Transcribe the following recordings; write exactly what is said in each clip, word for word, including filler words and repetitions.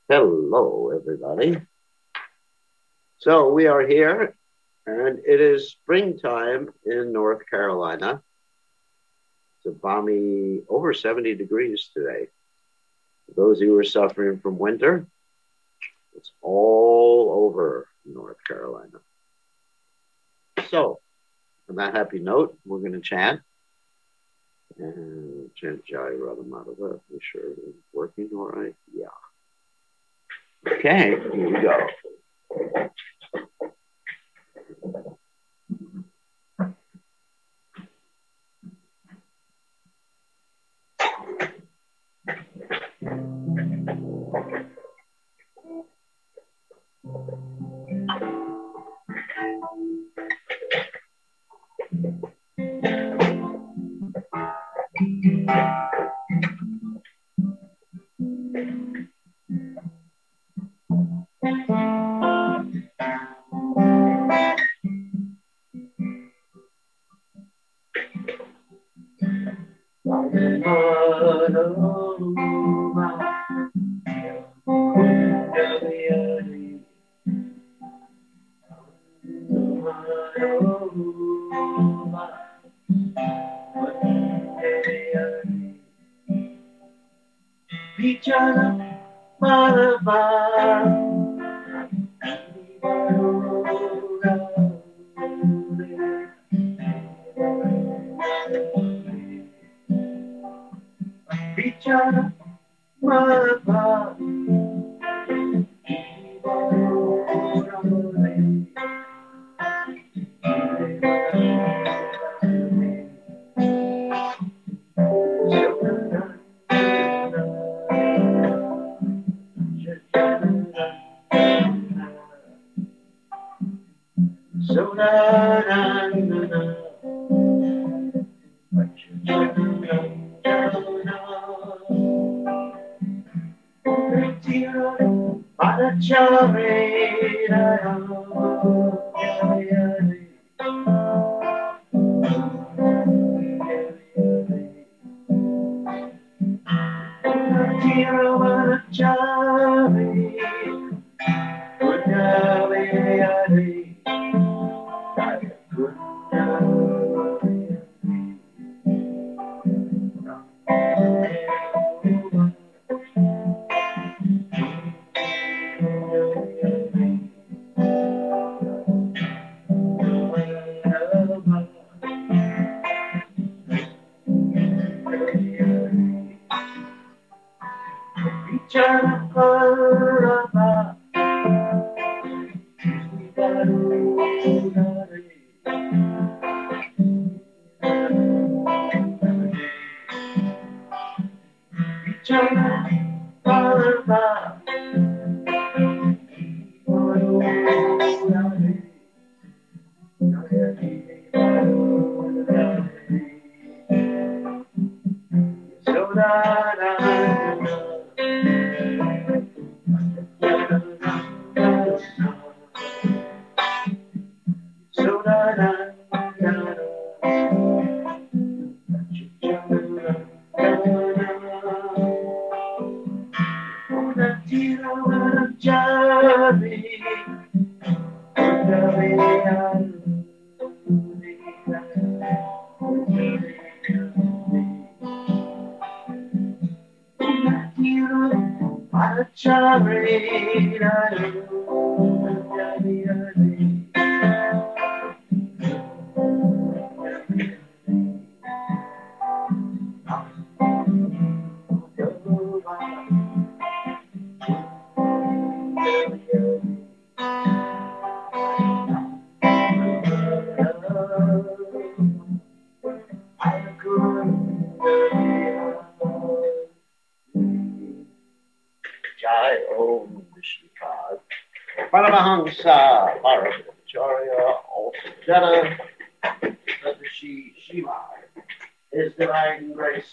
Hello, everybody. So we are here, and it is springtime in North Carolina. It's a balmy, over seventy degrees today. For those of you who are suffering from winter, it's all over North Carolina. So, on that happy note, we're going to chant. And chant Jai Radhamadava. Be sure it's working all right. Yeah. Okay, here we go. Paramahamsa Parabhacharya, also Jada, Satashi Shima, His Divine Grace,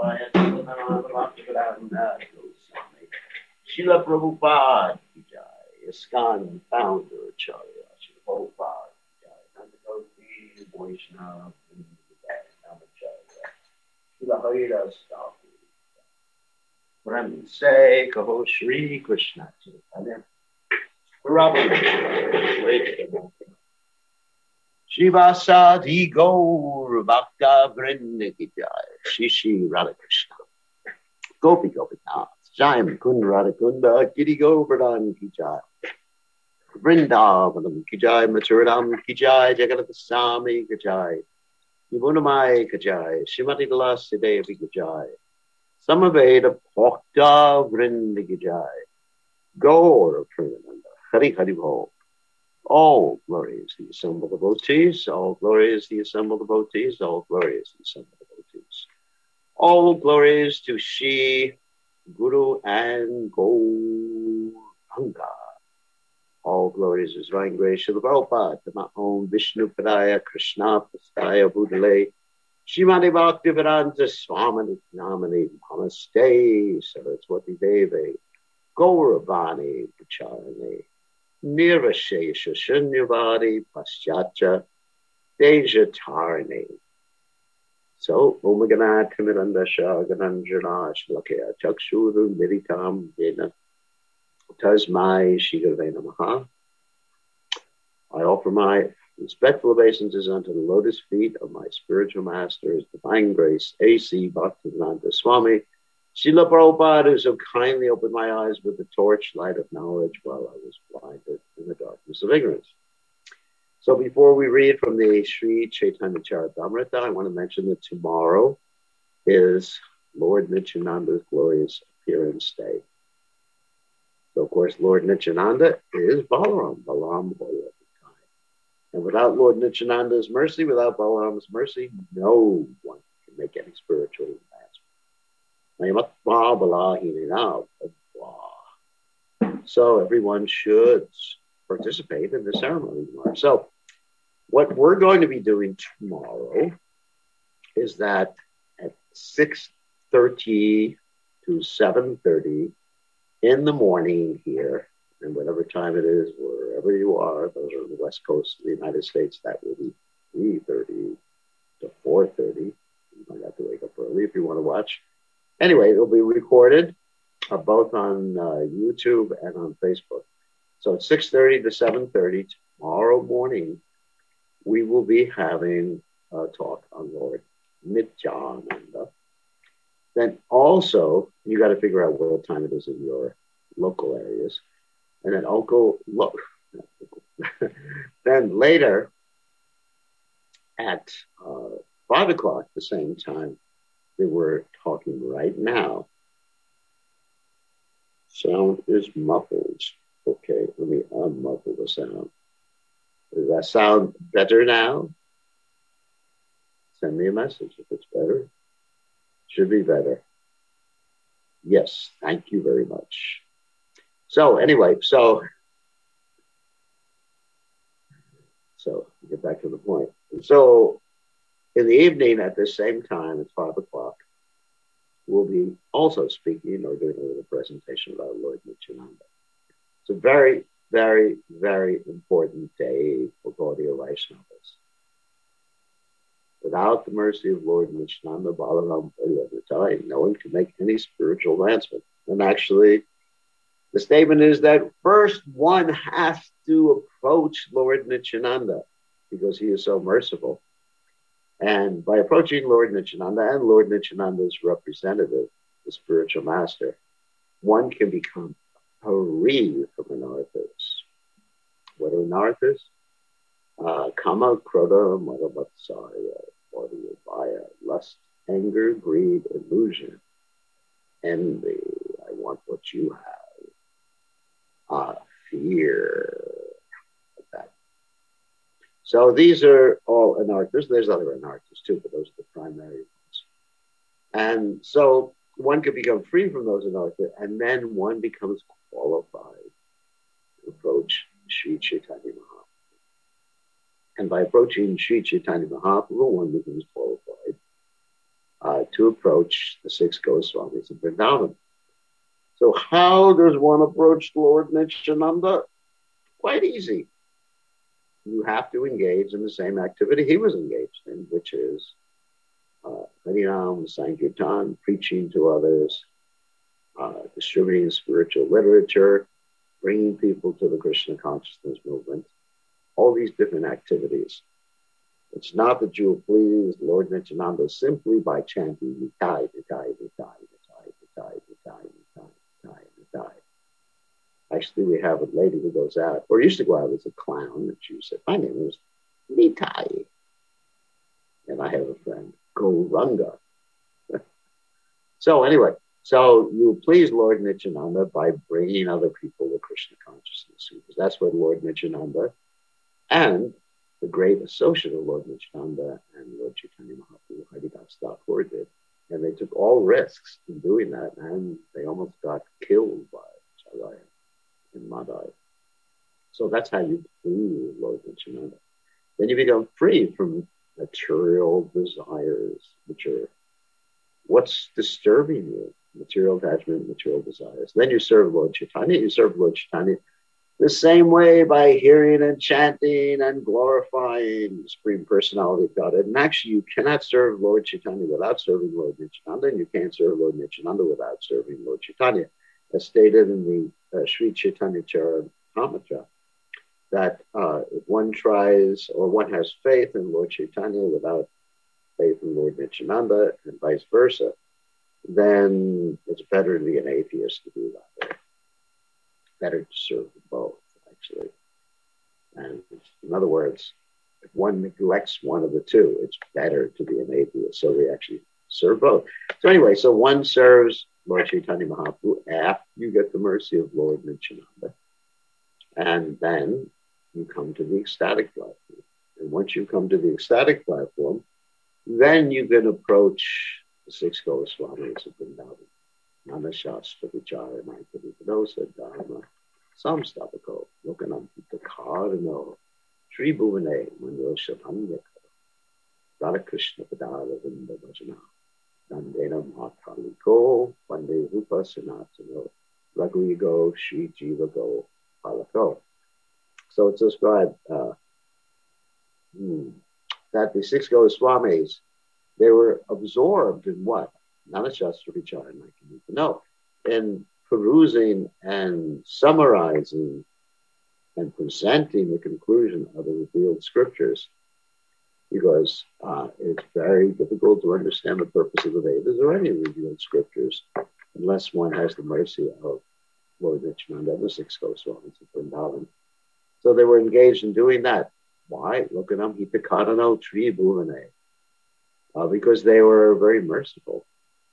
Srila Prabhupada, ISKCON founder, Acharya, Srila Prabhupada, Nandakoti, Vaishnava, Namacharya, Srila Haridas Thakur, Prem se kaho Shri Krishna Chaitanya Prabhu Shivasadi Gaur Bhakta Vrinda Ki Jai Shri Shri Radha Krishna Gopi Gopinath Jayam Kund Radha Kunda Giri Govardhan Ki Jai Vrindavanam Ki Jai Mathuram Ki Jai Jagannath Swami Ki Jai Yavunamai Ki Jai Shrimati Vilasi Devi Ki Jai Samaveda Bhakta Vrinda Ki Jai Gaur Premananda Hari Hari Bol. All glory is the assembled devotees, all glory is the assembled devotees, all glory is the assembled devotees. All glory is to Shri Guru and Gauranga. All glories is Divine Grace of the Prabhupada, Namo Vishnu Padaya Krishna Pastaya Budale, Shrimati Bhaktivedanta Swami Namani Namaste, Saraswati Devi, Gauravani Pacharane, Nirvashesha Shunyavadi Paschatcha Dejatarane. So, Omagana Timiranda Shagananjana Shlakya Chakshuru Miritam Dena Tasmai Shigave Namaha. I offer my respectful obeisances unto the lotus feet of my spiritual masters, Divine Grace A C Bhaktivedanta Swami, Srila Prabhupada, who so kindly opened my eyes with the torchlight of knowledge while I was blinded in the darkness of ignorance. So before we read from the Sri Chaitanya Charitamrita, I want to mention that tomorrow is Lord Nityananda's glorious appearance day. So, of course, Lord Nityananda is Balaram, Balaram Hoya. And without Lord Nityananda's mercy, without Balaram's mercy, no one can make any spiritual advancement. So everyone should participate in the ceremony tomorrow. So what we're going to be doing tomorrow is that at six thirty to seven thirty in the morning here, and whatever time it is, wherever you are, those are on the west coast of the United States, that will be three thirty to four thirty. You might have to wake up early if you want to watch. Anyway, it'll be recorded uh, both on uh, YouTube and on Facebook. So at six thirty to seven thirty tomorrow morning, we will be having a talk on Lord Nityananda. Then also, you got to figure out what time it is in your local areas. And then Uncle, look, then later at uh, five o'clock, the same time that we're talking right now, sound is muffled. Okay, let me unmuffle the sound. Does that sound better now? Send me a message if it's better. Should be better. Yes, thank you very much. So anyway, so so get back to the point. So in the evening at the same time at five o'clock, we'll be also speaking or doing a little presentation about Lord Nityananda. It's a very, very, very important day for Gaudiya Vaishnavas. Without the mercy of Lord Nityananda, Balaram, no one can make any spiritual advancement. And actually, the statement is that first one has to approach Lord Nityananda because he is so merciful. And by approaching Lord Nityananda and Lord Nityananda's representative, the spiritual master, one can become free from anarthas. What are anarthas? Uh, kama, krodha, madhavatsarya, bodhiyabhaya, lust, anger, greed, illusion, envy, I want what you have, uh, fear, like that. So these are all anarthas. There's other anarthas too, but those are the primary ones. And so one can become free from those anarthas, and then one becomes qualified to approach Sri Chaitanya Mahaprabhu. And by approaching Sri Chaitanya Mahaprabhu, one becomes qualified uh, to approach the six Goswamis of Vrindavan. So how does one approach Lord Nityananda? Quite easy. You have to engage in the same activity he was engaged in, which is uh, Harinam, Sankirtan, preaching to others, uh, distributing spiritual literature, bringing people to the Krishna consciousness movement, all these different activities. It's not that you will please Lord Nityananda simply by chanting Nitai, Nitai, Nitai, Nitai, Nitai, Nitai, Nitai, Nitai, Nitai. Actually, we have a lady who goes out, or used to go out as a clown, and she said, my name is Nitai. And I have a friend, Gauranga. So anyway, so you please Lord Nityananda by bringing other people to Krishna consciousness, because that's what Lord Nityananda and the great associate of Lord Nityananda and Lord Chaitanya Mahaprabhu, Haridas Thakur, did. And they took all risks in doing that, and they almost got killed by Charaya and Madai. So that's how you please Lord Nityananda. Then you become free from material desires, which are what's disturbing you, material attachment, material desires. Then you serve Lord Chaitanya. You serve Lord Chaitanya the same way by hearing and chanting and glorifying the Supreme Personality of God. And actually, you cannot serve Lord Chaitanya without serving Lord Nityananda, and you can't serve Lord Nityananda without serving Lord Chaitanya. As stated in the uh, Sri Chaitanya Charitamrita, that uh, if one tries or one has faith in Lord Chaitanya without faith in Lord Nityananda and vice versa, then it's better to be an atheist to do that. Better to serve both, actually. And in other words, if one neglects one of the two, it's better to be an atheist. So we actually serve both. So anyway, so one serves Lord Chaitanya Mahaprabhu after you get the mercy of Lord Nityananda. And then you come to the ecstatic platform. And once you come to the ecstatic platform, then you can approach the six Goswamis of Vrindavan. Nana Shastra Vichara Naikadipadosa Dharma Samstapako Lokanam Pita Karno Sri Bhuvane Mandosha Panyaka Radha Krishna Padala Vinda Vajana Dandena Mataliko Vande Rupa Sanatano Raghuigo Sri Jiva Go Palako. So it's described uh, hmm, that the six Goswamis, they were absorbed in what? Nanashastra Vichara. No, in perusing and summarizing and presenting the conclusion of the revealed scriptures, because uh, it's very difficult to understand the purpose of the Vedas or any revealed scriptures unless one has the mercy of Lord Nityananda and the six Goswamis of Vrindavan. So they were engaged in doing that. Why? Look at them, Hitakarano Tri Bhuvane. Uh, because they were very merciful.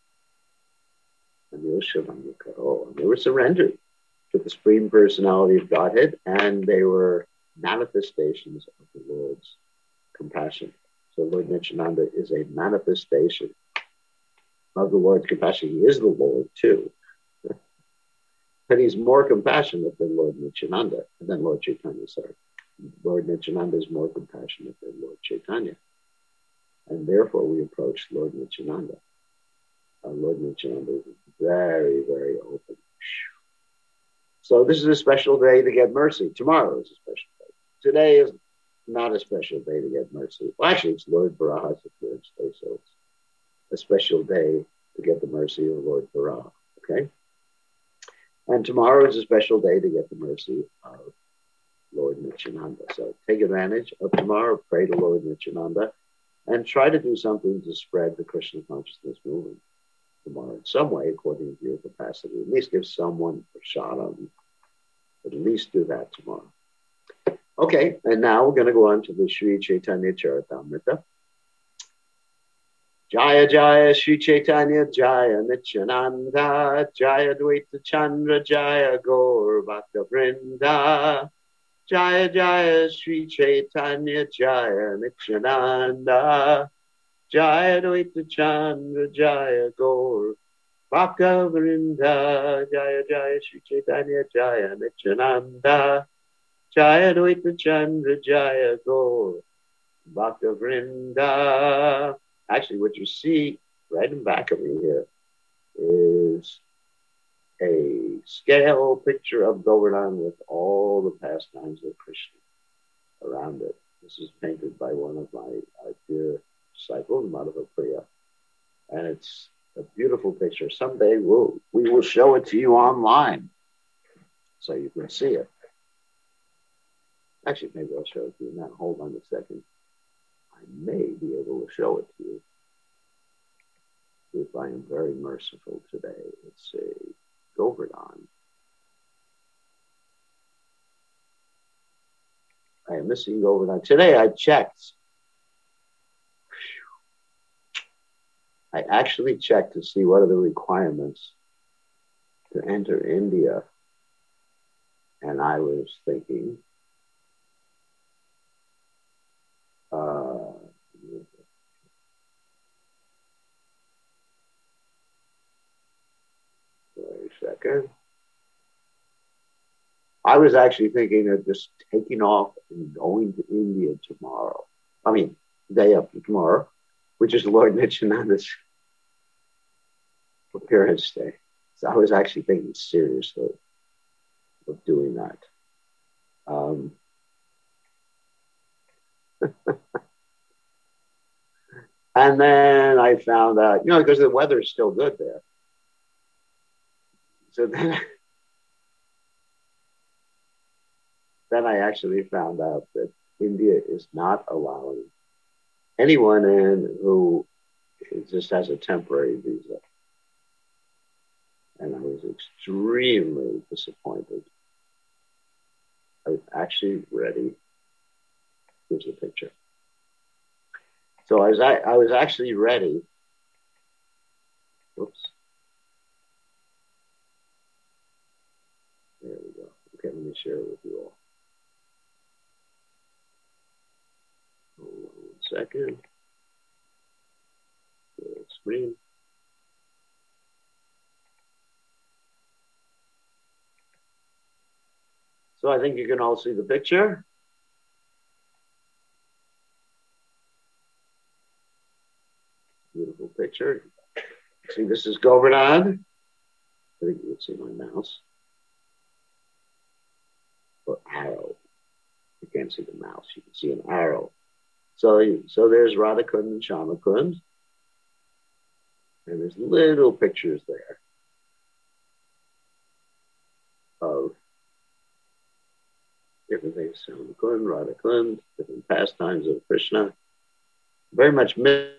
And they were surrendered to the Supreme Personality of Godhead, and they were manifestations of the Lord's compassion. So Lord Nityananda is a manifestation of the Lord's compassion. He is the Lord too. But he's more compassionate than Lord Nityananda, than Lord Chaitanya, sorry. Lord Nityananda is more compassionate than Lord Chaitanya. And therefore we approach Lord Nityananda. Uh, Lord Nityananda is very, very open. So this is a special day to get mercy. Tomorrow is a special day. Today is not a special day to get mercy. Well, actually, it's Lord Varaha's appearance day, so it's a special day to get the mercy of Lord Varaha. Okay? And tomorrow is a special day to get the mercy of Lord Nityananda. So take advantage of tomorrow, pray to Lord Nityananda, and try to do something to spread the Krishna consciousness movement tomorrow in some way, according to your capacity. At least give someone a shot on, at least do that tomorrow. Okay, and now we're going to go on to the Sri Chaitanya Charitamrita. Jaya Jaya Sri Chaitanya Jaya Nityananda Jaya Dvaita Chandra Jaya Gaur Bhakta Vrinda Jaya Jaya Sri Chaitanya Jaya Nityananda Jaya Dvaita Chandra Jaya Gaur Bhakta Vrinda Jaya Jaya Sri Chaitanya Jaya Nityananda Jaya Dvaita Chandra Jaya Gaur Bhakta Vrinda. Actually, what you see right in back of me here is a scale picture of Govardhan with all the pastimes of Krishna around it. This is painted by one of my uh, dear disciples, Madhava Priya. And it's a beautiful picture. Someday we'll, we will show it to you online so you can see it. Actually, maybe I'll show it to you now. Hold on a second. I may be able to show it to you if I am very merciful today. Let's see. Govardhan. I am missing Govardhan. Today I checked. I actually checked to see what are the requirements to enter India. And I was thinking, uh, wait a second. I was actually thinking of just taking off and going to India tomorrow. I mean, day after tomorrow, which is Lord Nityananda's appearance day. So I was actually thinking seriously of doing that. Um, and then I found out, you know, because the weather is still good there. So then, then I actually found out that India is not allowing anyone in who just has a temporary visa. And I was extremely disappointed. I was actually ready. Here's the picture. So I was, I, I was actually ready. Oops. There we go. Okay, let me share it with you all. Hold on one second. Screen. So I think you can all see the picture. Beautiful picture. See, this is Govardhan. I think you can see my mouse. Or arrow. You can't see the mouse. You can see an arrow. So, so there's Radhakund and Shyamakund. And there's little pictures there of different things. Shyamakund, Radhakund, different pastimes of Krishna. Very much missed.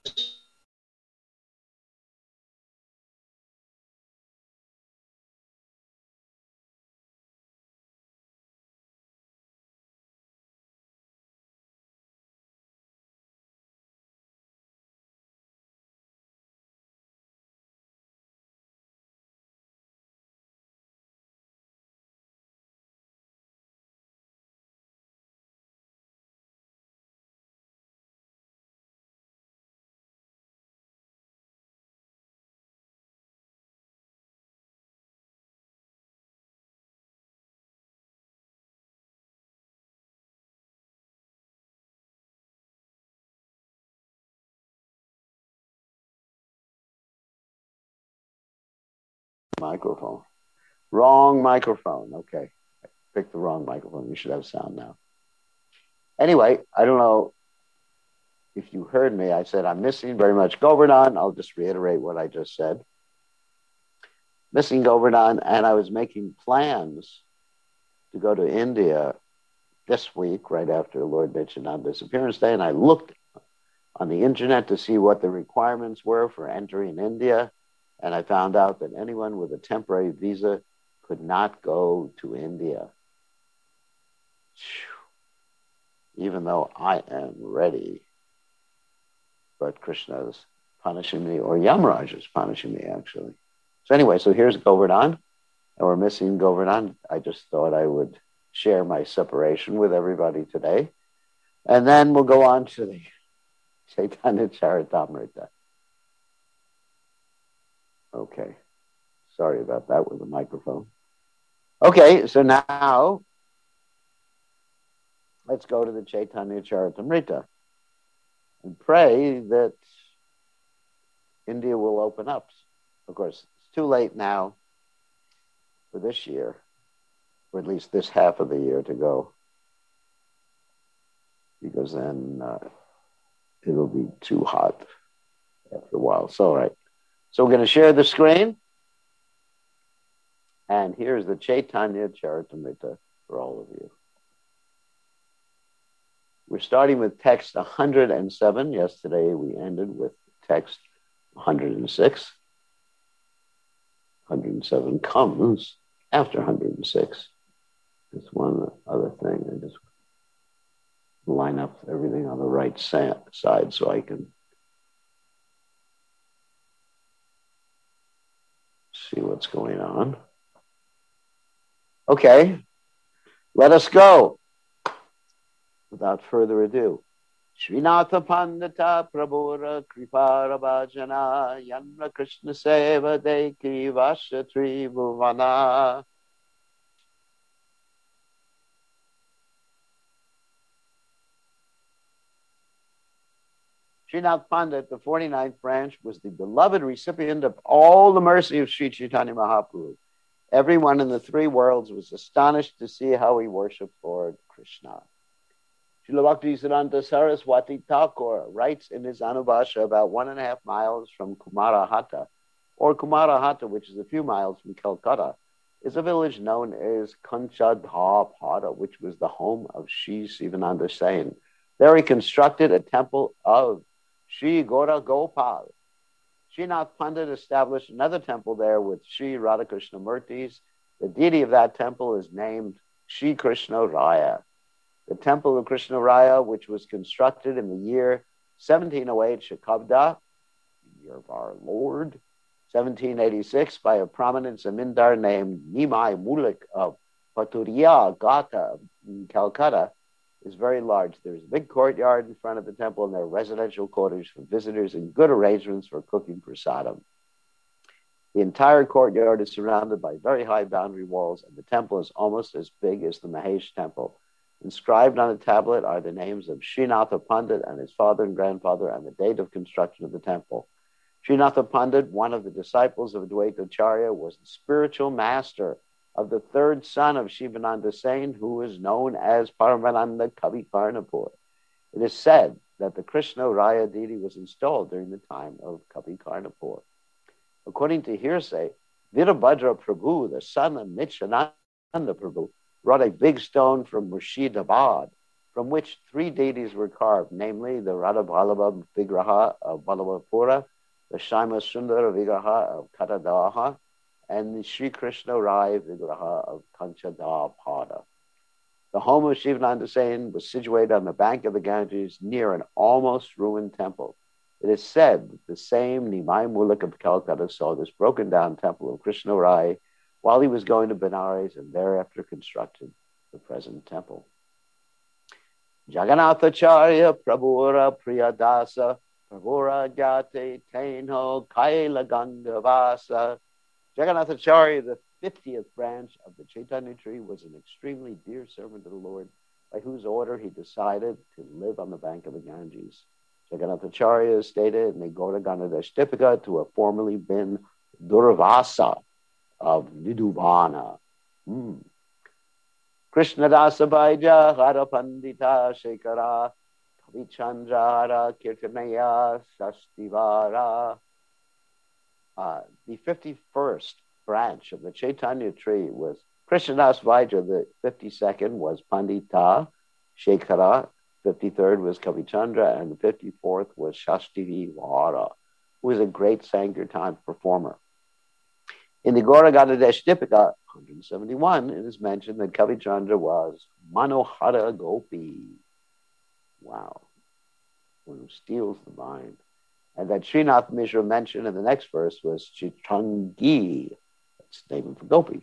Microphone. Wrong microphone. Okay. I picked the wrong microphone. You should have sound now. Anyway, I don't know if you heard me. I said I'm missing very much Govardhan. I'll just reiterate what I just said. Missing Govardhan, and I was making plans to go to India this week, right after Lord Nityananda's appearance day, and I looked on the internet to see what the requirements were for entering India. And I found out that anyone with a temporary visa could not go to India. Even though I am ready. But Krishna is punishing me, or Yamaraj is punishing me, actually. So anyway, so here's Govardhan. And we're missing Govardhan. I just thought I would share my separation with everybody today. And then we'll go on to the Chaitanya Charitamrita. Okay. Sorry about that with the microphone. Okay, so now let's go to the Chaitanya Charitamrita and pray that India will open up. Of course, it's too late now for this year, or at least this half of the year to go, because then uh, it'll be too hot after a while. So, all right. So we're going to share the screen. And here's the Chaitanya Charitamrita for all of you. We're starting with text one hundred seven. Yesterday we ended with text one hundred six. one hundred seven comes after one hundred six. Just one other thing. I just line up everything on the right side so I can see what's going on. Okay, let us go. Without further ado. Srinatha Pandita Prabhura Kripara Bhajana Yanra Krishna Seva Deki Vasha Tribhuvana. Srinath Pandit, the forty-ninth branch, was the beloved recipient of all the mercy of Sri Chaitanya Mahaprabhu. Everyone in the three worlds was astonished to see how he worshipped Lord Krishna. Srila Bhaktisiddhanta Saraswati Thakur writes in his Anubhasha about one and a half miles from Kumarahata, or Kumarahata, which is a few miles from Calcutta, is a village known as Kanchadhapada, which was the home of Sri Sivananda Sain. There he constructed a temple of Sri Gora Gopal. Srinath Pandit established another temple there with Sri Radhakrishna Murtis. The deity of that temple is named Sri Krishna Raya. The temple of Krishna Raya, which was constructed in the year seventeen oh eight Shakabda, year of our Lord, seventeen eighty-six, by a prominent zamindar named Nimai Mulik of Paturia Gata in Calcutta, is very large. There's a big courtyard in front of the temple, and there are residential quarters for visitors and good arrangements for cooking prasadam. The entire courtyard is surrounded by very high boundary walls, and the temple is almost as big as the Mahesh temple. Inscribed on a tablet are the names of Srinatha Pandit and his father and grandfather and the date of construction of the temple. Srinatha Pandit, one of the disciples of Advaita Acharya, was the spiritual master of the third son of Shivananda Sain, who is known as Paramananda Kavi Karnapur. It is said that the Krishna Raya deity was installed during the time of Kavi Karnapur. According to hearsay, Virabhadra Prabhu, the son of Nityananda Prabhu, brought a big stone from Murshidabad, from which three deities were carved, namely the Radha Vallabha Vigraha of Vallabhapura, the Shaima Sundara Vigraha of Katadaha, and the Sri Krishna Rai Vigraha of Kanchadapada. The home of Shivananda Sain was situated on the bank of the Ganges near an almost ruined temple. It is said that the same Nimai Mulak of Calcutta saw this broken down temple of Krishna Rai while he was going to Benares and thereafter constructed the present temple. Jagannatacharya Prabhura Priyadasa Prabhura Gyate Tainho Kaila Gangavasa. Jagannatacharya, the fiftieth branch of the Chaitanya tree, was an extremely dear servant of the Lord, by whose order he decided to live on the bank of the Ganges. Jagannatacharya is stated in the Gaura Ganadashtipika to have formerly been Durvasa of Viduvana. Hmm. Krishnadasa Vaija Hara Pandita Shekara Kavichandrara Kirtanaya Sastivara. Uh, the fifty-first branch of the Chaitanya tree was Krishnadas Vaidya. The fifty-second was Pandita Shekhara. fifty-third was Kavichandra, and the fifty-fourth was Shasti Vara, who was a great Sankirtan performer. In the Gaura Ganadeshtipika, one hundred seventy-one, it is mentioned that Kavichandra was Manohara Gopi. Wow. One who steals the mind. And that Srinath Mishra mentioned in the next verse was Chitrangi. That's the name of the Gopi.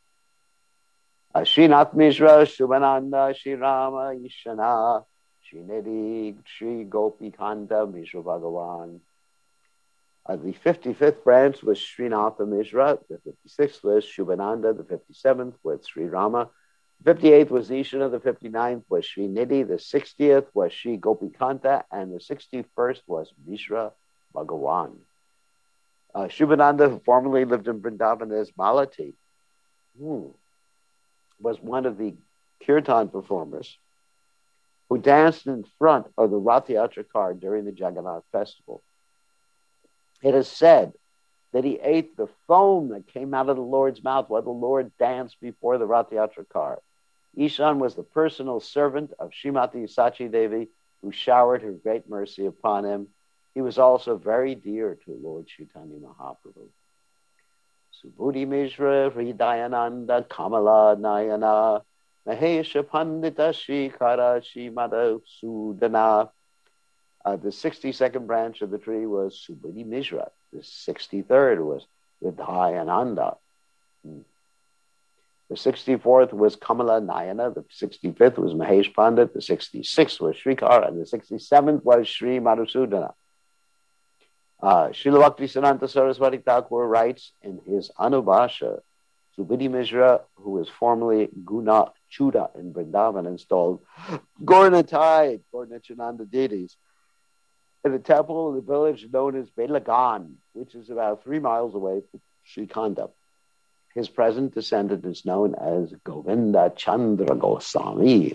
Uh, Srinath Mishra, Shubhananda, Shri Rama, Ishana, Shri Nidhi, Shri Gopi Kanda, Mishra Bhagavan. Uh, the fifty-fifth branch was Srinatha Mishra. The fifty-sixth was Shubhananda. The fifty-seventh was Sri Rama. The fifty-eighth was Ishana. The fifty-ninth was Sri Nidhi. The sixtieth was Sri Gopikanta. And the sixty-first was Mishra Bhagavan. Uh, Shubhananda, who formerly lived in Vrindavan as Malati, hmm, was one of the kirtan performers who danced in front of the Rath Yatra car during the Jagannath festival. It is said that he ate the foam that came out of the Lord's mouth while the Lord danced before the Rath Yatra car. Ishan was the personal servant of Srimati Sachi Devi, who showered her great mercy upon him. He was also very dear to Lord Chaitanya Mahaprabhu. Subhuti Mishra, Hridayananda, Kamala Nayana, Mahesha Pandita, Shikara, Shimada Sudana. Uh, the sixty-second branch of the tree was Subhuti Mishra. The sixty-third was Hridayananda. Hmm. The sixty-fourth was Kamala Nayana. The sixty-fifth was Mahesh Pandit. The sixty-sixth was Srikara. And the sixty-seventh was Sri Madhusudana. Uh, Srila Bhaktisiddhanta Saraswati Thakur writes in his Anubhasha, Subhuti Mishra, who was formerly Guna Chuda in Vrindavan, installed Gaurnatai, Gaurnachananda deities, in a temple in the village known as Belagan, which is about three miles away from Srikanda. His present descendant is known as Govinda Chandra Goswami.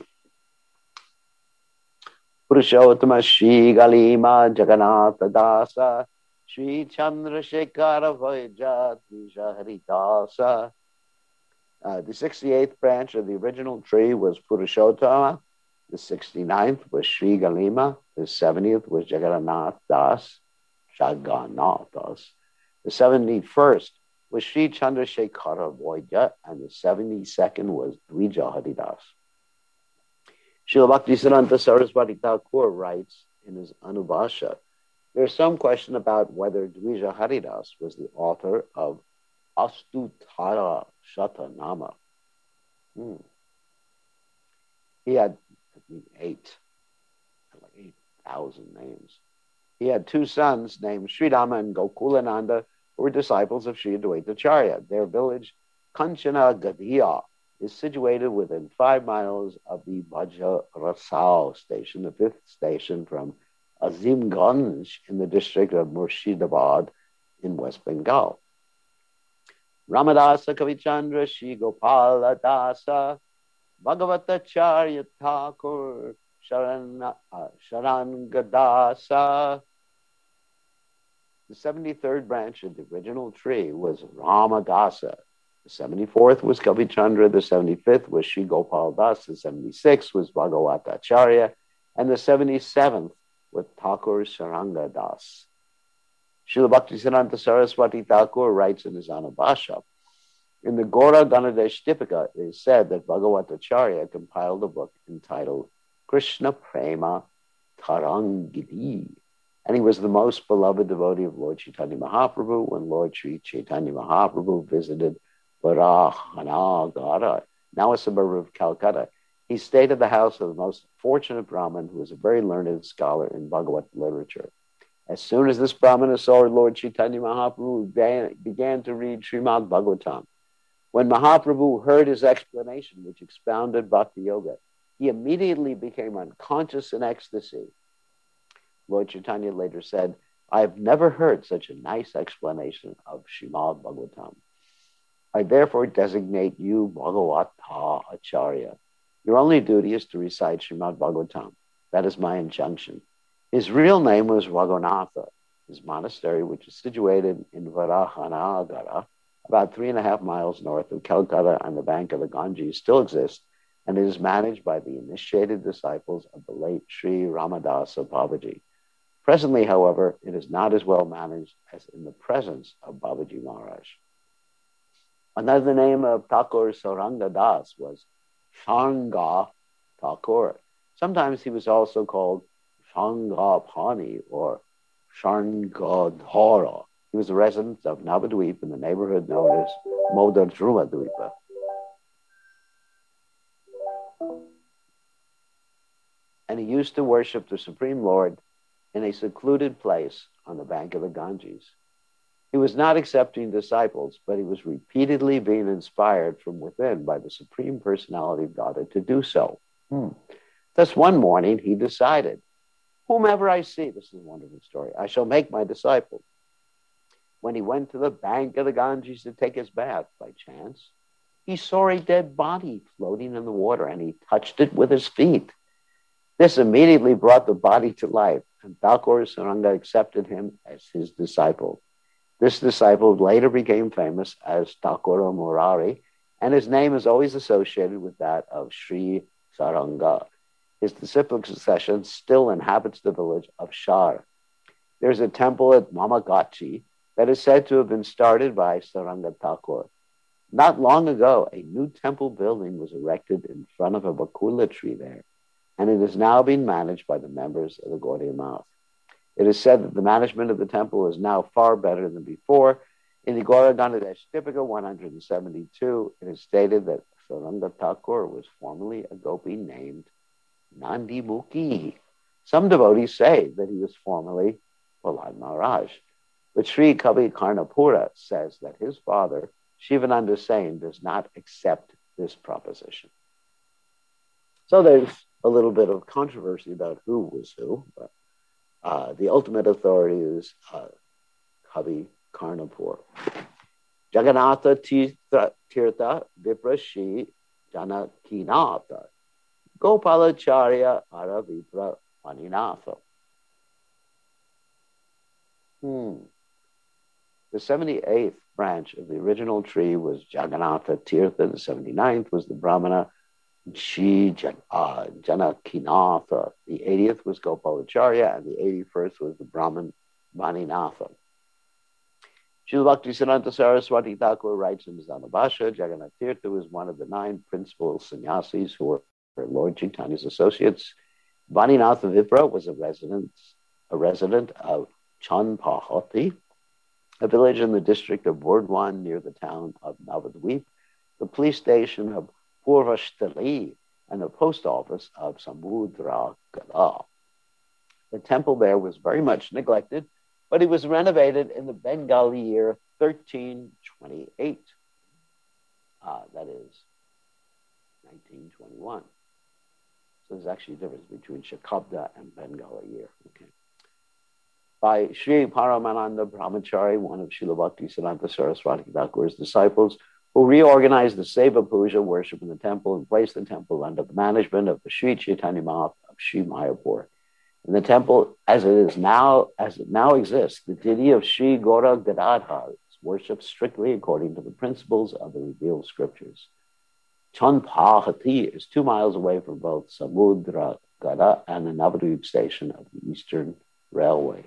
Purushottama Shri Galima Jagannatha Dasa Shri Chandra Shekhara Vaja Dvija Haridasa. Uh, the sixty-eighth branch of the original tree was Purushottama. The sixty-ninth was Shri Galima. The seventieth was Jagannath Das. Jagannath Das. The seventy-first was Shri Chandrasekhara Vaidya, and the seventy-second was Dvija Haridas. Srila Bhaktisiddhanta Saraswati Thakur writes in his Anubhasha, there is some question about whether Dvija Haridas was the author of Astutara Shatanama. Hmm. He had I think, eight, like eight thousand names. He had two sons named Sridhama and Gokulananda, who were disciples of Sri Advaita Acharya. Their village, Kanchana Gadiya, is situated within five miles of the Bhaja Rasao station, the fifth station from Azimganj in the district of Murshidabad in West Bengal. Ramadasa Kavichandra Shri Gopala Dasa Bhagavatacharya Thakur Sharan, uh, Sharangadasa. The seventy-third branch of the original tree was Ramadasa. The seventy-fourth was Kavichandra. The seventy-fifth was Shri Gopal Das. The seventy-sixth was Bhagavatacharya. And the seventy-seventh was Thakur Saranga Das. Srila Bhaktisiddhanta Saraswati Thakur writes in his Anubhasha, in the Gora Ganadesh Dipika, it is said that Bhagavatacharya compiled a book entitled Krishna Prema Tarangidi, and he was the most beloved devotee of Lord Chaitanya Mahaprabhu when Lord Sri Chaitanya Mahaprabhu visited Varahanagara, now a suburb of Calcutta. He stayed at the house of the most fortunate Brahmin, who was a very learned scholar in Bhagavat literature. As soon as this Brahmana saw Lord Chaitanya Mahaprabhu, began, began to read Srimad Bhagavatam. When Mahaprabhu heard his explanation, which expounded Bhakti Yoga, he immediately became unconscious in ecstasy. Lord Chaitanya later said, I have never heard such a nice explanation of Srimad Bhagavatam. I therefore designate you Bhagavata Acharya. Your only duty is to recite Srimad Bhagavatam. That is my injunction. His real name was Raghunatha. His monastery, which is situated in Varahanagara, about three and a half miles north of Calcutta on the bank of the Ganges, still exists, and it is managed by the initiated disciples of the late Sri Ramadasa Babaji. Presently, however, it is not as well managed as in the presence of Babaji Maharaj. Another name of Thakur Saranga Das was Shanga Thakur. Sometimes he was also called Shangapani or Shangadhara. He was a resident of Navadweep in the neighborhood known as Modadruma Dweepa. And he used to worship the Supreme Lord in a secluded place on the bank of the Ganges. He was not accepting disciples, but he was repeatedly being inspired from within by the Supreme Personality of Godhead to do so. Hmm. Thus one morning he decided, whomever I see, this is a wonderful story, I shall make my disciple. When he went to the bank of the Ganges to take his bath, by chance, he saw a dead body floating in the water, and he touched it with his feet. This immediately brought the body to life, and Thakur Saranga accepted him as his disciple. This disciple later became famous as Thakura Murari, and his name is always associated with that of Sri Saranga. His disciplic succession still inhabits the village of Shar. There's a temple at Mamagachi that is said to have been started by Saranga Thakur. Not long ago, a new temple building was erected in front of a bakula tree there, and it is now being managed by the members of the Gaudiya Math. It is said that the management of the temple is now far better than before. In the Gaura Ganadesh Tipika one seventy-two, it is stated that Saranga Thakur was formerly a gopi named Nandi Mukhi. Some devotees say that he was formerly Prahlad Maharaj. But Sri Kavi Karnapura says that his father, Shivananda Sen, does not accept this proposition. So there's a little bit of controversy about who was who, but uh, the ultimate authority is uh, Kavi Karnapur. Jagannatha Tirtha Viprashi Janakinatha Gopalacharya Ara Vipra Maninatha. Hmm. The seventy-eighth branch of the original tree was Jagannatha Tirtha. The seventy-ninth was the Brahmana Shri uh, Janakinatha. The eightieth was Gopalacharya, and the eighty-first was the Brahman Maninatha. Srila Bhaktisiddhanta Saraswati Thakur writes in his Anubhasha, Jagannath Tirtha was one of the nine principal sannyasis who were Lord Chaitanya's associates. Vaninatha Vipra was a resident, a resident of Chanpahati, a village in the district of Burdwan near the town of Navadvip, the police station of Purvashtali, and the post office of Samudra-Gala. The temple there was very much neglected, but it was renovated in the Bengali year thirteen twenty-eight. Uh, that is nineteen twenty-one. So there's actually a difference between Shakabda and Bengali year. Okay. By Sri Paramananda Brahmachari, one of Srila Bhaktisiddhanta Saraswati Thakur's disciples, who reorganized the Seva Puja worship in the temple and placed the temple under the management of the Sri Chaitanya Math of Sri Mayapur. In the temple, as it is now, as it now exists, the deity of Sri Gaura Gadadhar is worshipped strictly according to the principles of the revealed scriptures. Chanpahati is two miles away from both Samudra Gada and the Navadvip station of the Eastern Railway.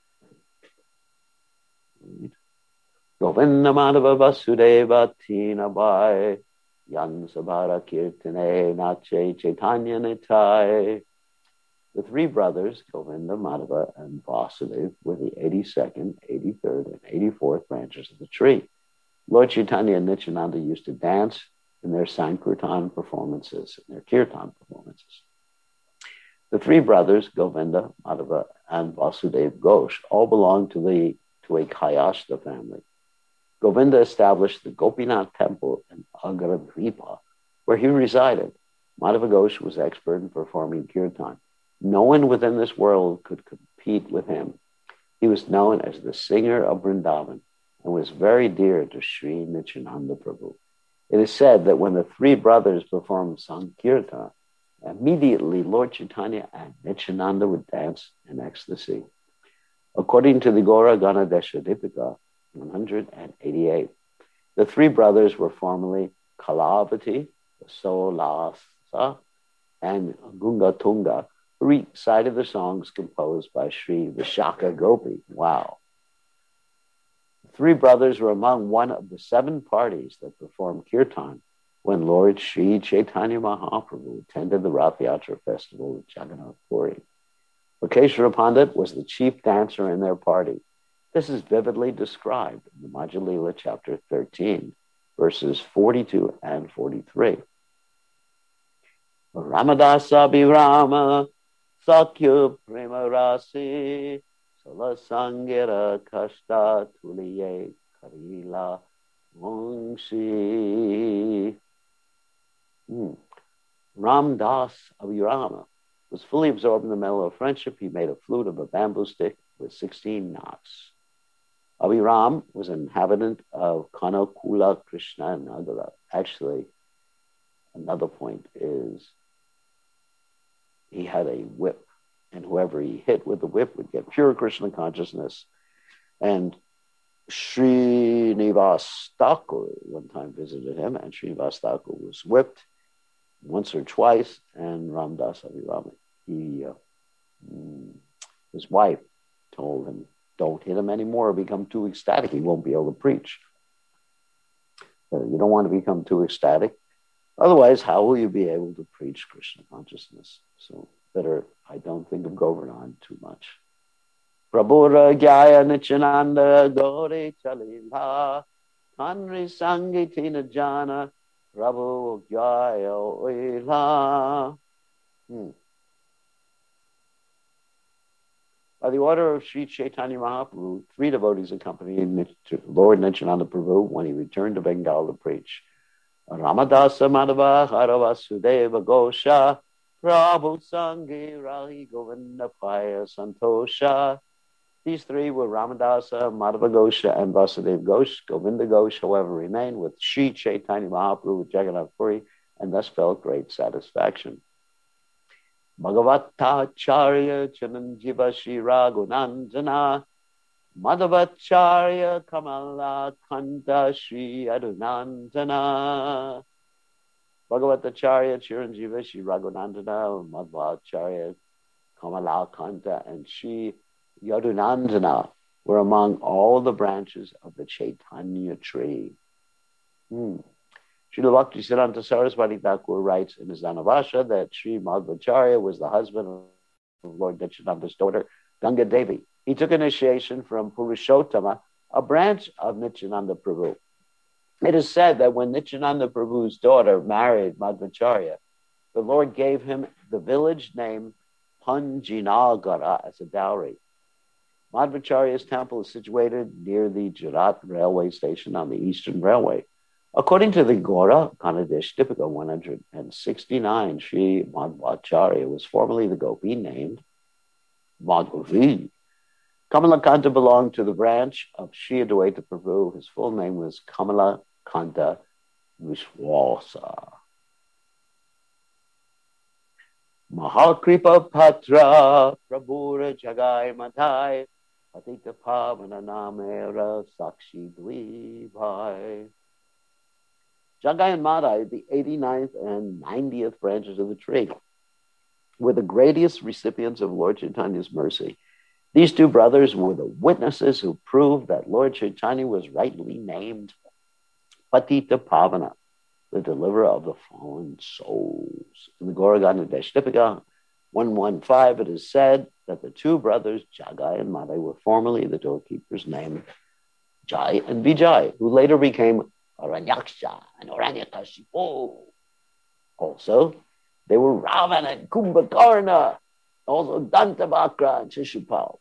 Govinda Madhava Vasudeva Tina Bai Yan Sabara Kirtane Nache Chaitanya Nitai. The three brothers, Govinda, Madhava, and Vasudeva, were the eighty-second, eighty-third, and eighty-fourth branches of the tree. Lord Chaitanya and Nityananda used to dance in their Sankirtan performances, in their Kirtan performances. The three brothers, Govinda, Madhava, and Vasudeva Ghosh, all belonged to the to a Kayashta family. Govinda established the Gopinath temple in Agradvipa, where he resided. Madhava Ghosh was expert in performing kirtan. No one within this world could compete with him. He was known as the singer of Vrindavan and was very dear to Sri Nityananda Prabhu. It is said that when the three brothers performed Sankirtan, immediately Lord Chaitanya and Nityananda would dance in ecstasy. According to the Gaura Ganadesha Dipika one eighty-eight, the three brothers were formerly Kalavati, Solasa, and Gungatunga, who recited the songs composed by Sri Vishaka Gopi. Wow. The three brothers were among one of the seven parties that performed kirtan when Lord Sri Chaitanya Mahaprabhu attended the Rath Yatra festival at Jagannath Puri. Lokeshwara Pandit was the chief dancer in their party. This is vividly described in the Madhya Lila chapter thirteen, verses forty-two and forty-three. Ramadasa Abhirama Sakya Prema Rasi Sala Sangira Kashta Tuliye Karila Mungsi. Hmm. Ramdas Abhirama was fully absorbed in the mellow of friendship. He made a flute of a bamboo stick with sixteen knots. Abhiram was an inhabitant of Kanakula Krishna Nagara. Actually, another point is he had a whip, and whoever he hit with the whip would get pure Krishna consciousness. And Srinivas Thakur one time visited him, and Srinivas Thakur was whipped once or twice, and Ramdas Abhirami, he, uh, his wife told him, don't hit him anymore or become too ecstatic. He won't be able to preach. So you don't want to become too ecstatic. Otherwise, how will you be able to preach Krishna consciousness? So better, I don't think of Govardhan too much. Prabhura Gyaya Nichananda Gauri Chalila Tanri Sangi Tina Jana Prabhu Gyaya Oila. Hmm. By the order of Sri Chaitanya Mahaprabhu, three devotees accompanied Lord Nityananda Prabhu when he returned to Bengal to preach. Ramadasa Madhava Haravasudeva Gosha Prabhu Sangi Rahi Govinda Paya Santosha. These three were Ramadasa, Madhava Gosha, and Vasudeva Ghosh. Govinda Ghosh, however, remained with Sri Chaitanya Mahaprabhu with Jagannath Puri and thus felt great satisfaction. Bhagavatacharya Chananjiva Shri Raghunandana Madhavacharya Kamala Kanta Shri Adunandana. Bhagavatacharya Chiranjiva Shri Raghunandana Madhavacharya Kamala Kanta and Shri Yadunandana were among all the branches of the Chaitanya tree. Hmm. Srila Bhaktisiddhanta Saraswati Thakur writes in his Anavasha that Sri Madhvacharya was the husband of Lord Nityananda's daughter, Ganga Devi. He took initiation from Purushottama, a branch of Nityananda Prabhu. It is said that when Nityananda Prabhu's daughter married Madhvacharya, the Lord gave him the village name Panjinagara as a dowry. Madhvacharya's temple is situated near the Jharat railway station on the Eastern Railway. According to the Gora Kanadesh Dipika one hundred sixty-nine, Sri Madhvacharya was formerly the gopi named Madhavi. Kamalakanta belonged to the branch of Sri Adwaita Prabhu. His full name was Kamalakanta Vishwasa. Mahakripa Patra Prabhura Jagai Madhai Patita Pavana Namera Sakshi Dvi Bhai. Jagai and Madhai, the eighty-ninth and ninetieth branches of the tree, were the greatest recipients of Lord Chaitanya's mercy. These two brothers were the witnesses who proved that Lord Chaitanya was rightly named Patita Pavana, the deliverer of the fallen souls. In the Gauragana Dashtipika one fifteen, it is said that the two brothers, Jagai and Madhai, were formerly the doorkeepers named Jai and Vijay, who later became Aranyaksha and Aranyakashipu. Also, they were Ravan and Kumbhakarna, also Dantavakra and Shishupal.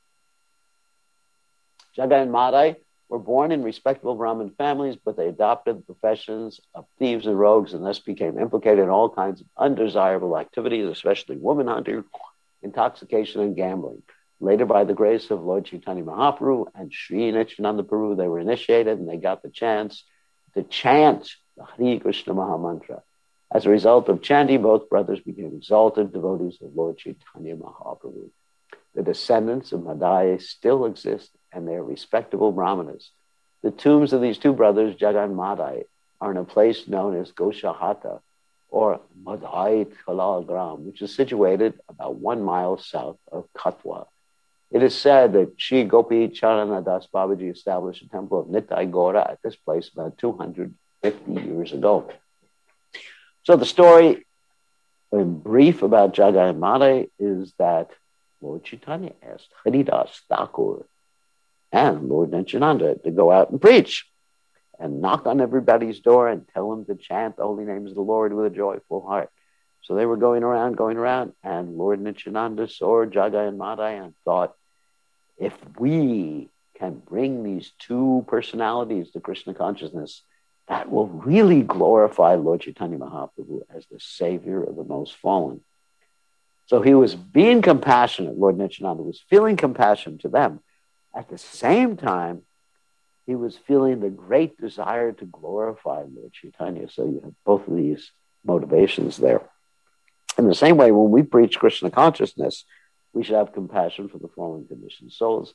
Jagai and Madhai were born in respectable Brahmin families, but they adopted the professions of thieves and rogues and thus became implicated in all kinds of undesirable activities, especially woman hunting, intoxication, and gambling. Later, by the grace of Lord Chaitanya Mahaprabhu and Sri Nityananda Prabhu, they were initiated and they got the chance to chant the Hare Krishna Mahamantra. As a result of chanting, both brothers became exalted devotees of Lord Chaitanya Mahaprabhu. The descendants of Madhai still exist, and they are respectable brahmanas. The tombs of these two brothers, Jagai and Madhai, are in a place known as Goshahata, or Madhai Kala Gram, which is situated about one mile south of Katwa. It is said that Sri Gopi Charana Das Babaji established a temple of Nitai Gora at this place about two hundred fifty years ago. So the story, in brief, about Jagai and Madhai is that Lord Chaitanya asked Haridas Thakur and Lord Nityananda to go out and preach and knock on everybody's door and tell them to chant the holy names of the Lord with a joyful heart. So they were going around, going around, and Lord Nityananda saw Jagai and Madhai and thought, if we can bring these two personalities to Krishna consciousness, that will really glorify Lord Chaitanya Mahaprabhu as the savior of the most fallen. So he was being compassionate, Lord Nityananda was feeling compassion to them. At the same time, he was feeling the great desire to glorify Lord Chaitanya. So you have both of these motivations there. In the same way, when we preach Krishna consciousness, we should have compassion for the fallen conditioned souls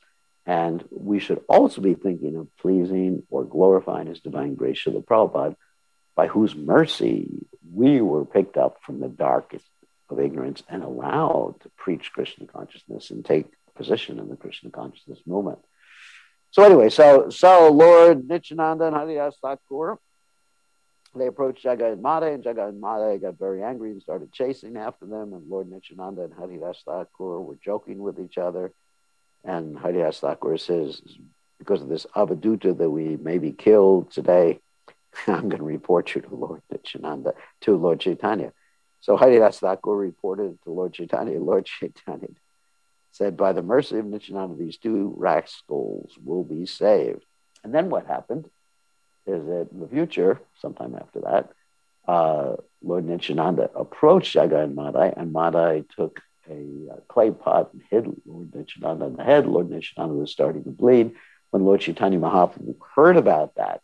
And we should also be thinking of pleasing or glorifying His divine grace, Srila Prabhupada, by whose mercy we were picked up from the darkest of ignorance and allowed to preach Krishna consciousness and take position in the Krishna consciousness movement. So anyway, so so Lord Nityananda and Haridas Thakur, they approached Jagai and Madai, and Jagai and Madai got very angry and started chasing after them, and Lord Nityananda and Haridas Thakur were joking with each other, and Haridas Thakur says, because of this avaduta that we may be killed today, I'm going to report you to Lord Nityananda, to Lord Chaitanya. So Haridas Thakur reported to Lord Chaitanya. Lord Chaitanya said, by the mercy of Nityananda, these two rascals will be saved. And then what happened is that in the future, sometime after that, uh, Lord Nityananda approached Jagai and Madai, and Madai took a uh, clay pot and hit Lord Nityananda in the head. Lord Nityananda was starting to bleed. When Lord Chaitanya Mahaprabhu heard about that,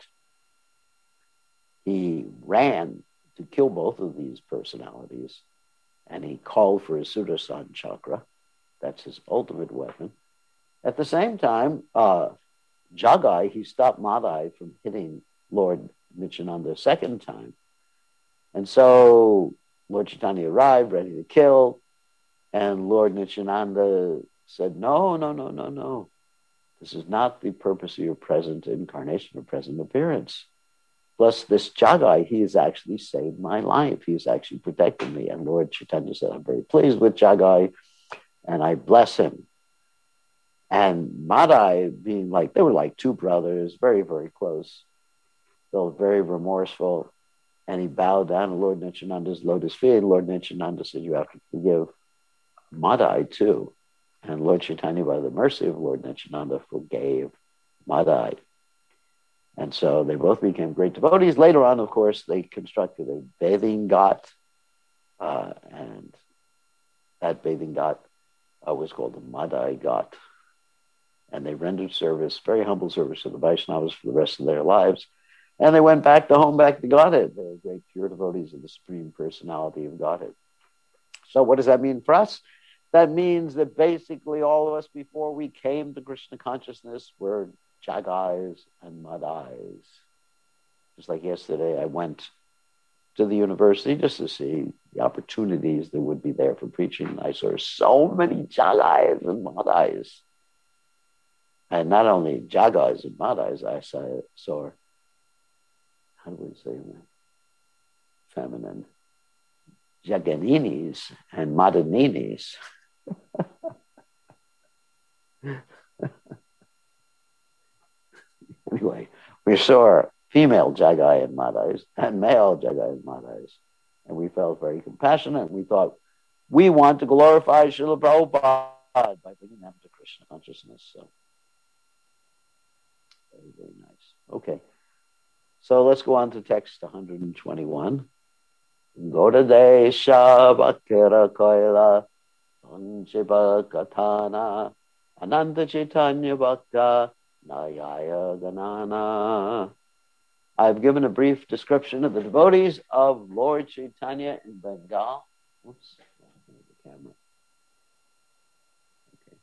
he ran to kill both of these personalities, and he called for his Sudarshan chakra. That's his ultimate weapon. At the same time, uh, Jagai, he stopped Madai from hitting Lord Nityananda a second time. And so Lord Chaitanya arrived, ready to kill, and Lord Nityananda said, no, no, no, no, no. This is not the purpose of your present incarnation or present appearance. Plus, this Jagai, he has actually saved my life. He has actually protected me. And Lord Chaitanya said, I'm very pleased with Jagai, and I bless him. And Madai, being like, they were like two brothers, very, very close, felt very remorseful. And he bowed down to Lord Nityananda's lotus feet. And Lord Nityananda said, you have to forgive Madai too. And Lord Chaitanya, by the mercy of Lord Nityananda, forgave Madai. And so they both became great devotees. Later on, of course, they constructed a bathing ghat, uh, and that bathing ghat uh, was called the Madai Ghat. And they rendered service, very humble service to the Vaishnavas for the rest of their lives. And they went back to home, back to Godhead. They were great pure devotees of the Supreme Personality of Godhead. So what does that mean for us? That means that basically all of us, before we came to Krishna consciousness, were Jagais and Madais. Just like yesterday, I went to the university just to see the opportunities that would be there for preaching. I saw so many Jagais and Madais. And not only Jagais and Madais, I saw, saw how do we say them? Feminine, Jaganinis and Madaninis. Anyway, we saw female Jagai and Madais and male Jagai and Madais, and we felt very compassionate, and we thought, we want to glorify Srila Prabhupada by bringing them to Krishna consciousness. So, very, very nice. Okay. So let's go on to text one twenty-one. Goda Desha Bhakkara Koila Sanchipa Katana Ananta Chaitanya Bhakta Nayaya Ganana. I've given a brief description of the devotees of Lord Chaitanya in Bengal. Oops, the camera. Okay.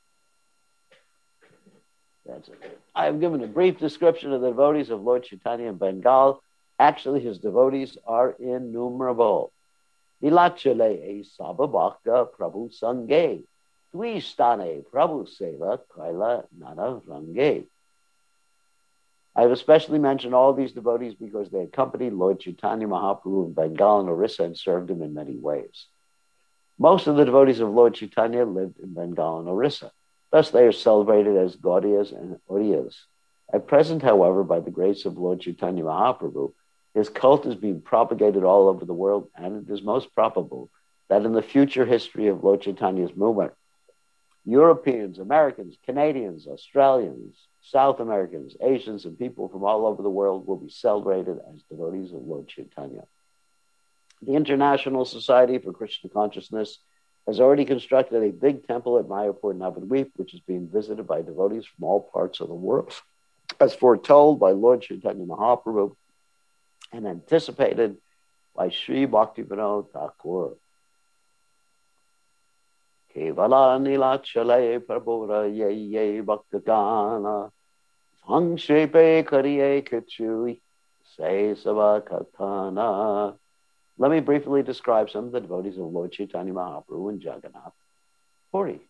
That's it. I've given a brief description of the devotees of Lord Chaitanya in Bengal. Actually, his devotees are innumerable. Ilachale e sababhakta Prabhu Sange, Twistane Prabhu Seva Kaila Nana Range. I have especially mentioned all these devotees because they accompanied Lord Chaitanya Mahaprabhu in Bengal and Orissa and served him in many ways. Most of the devotees of Lord Chaitanya lived in Bengal and Orissa. Thus, they are celebrated as Gaudiyas and Oriyas. At present, however, by the grace of Lord Chaitanya Mahaprabhu, his cult is being propagated all over the world, and it is most probable that in the future history of Lord Chaitanya's movement, Europeans, Americans, Canadians, Australians, South Americans, Asians, and people from all over the world will be celebrated as devotees of Lord Chaitanya. The International Society for Krishna Consciousness has already constructed a big temple at Mayapur, Navadvip, which is being visited by devotees from all parts of the world, as foretold by Lord Chaitanya Mahaprabhu and anticipated by Sri Bhaktivinoda Thakur. Kevala Nilachale Prabhura Ye Ye Bhaktagana Sangshepe Kariye Kichui Say Savakatana. Let me briefly describe some of the devotees of Lord Chaitanya Mahaprabhu and Jagannath Puri.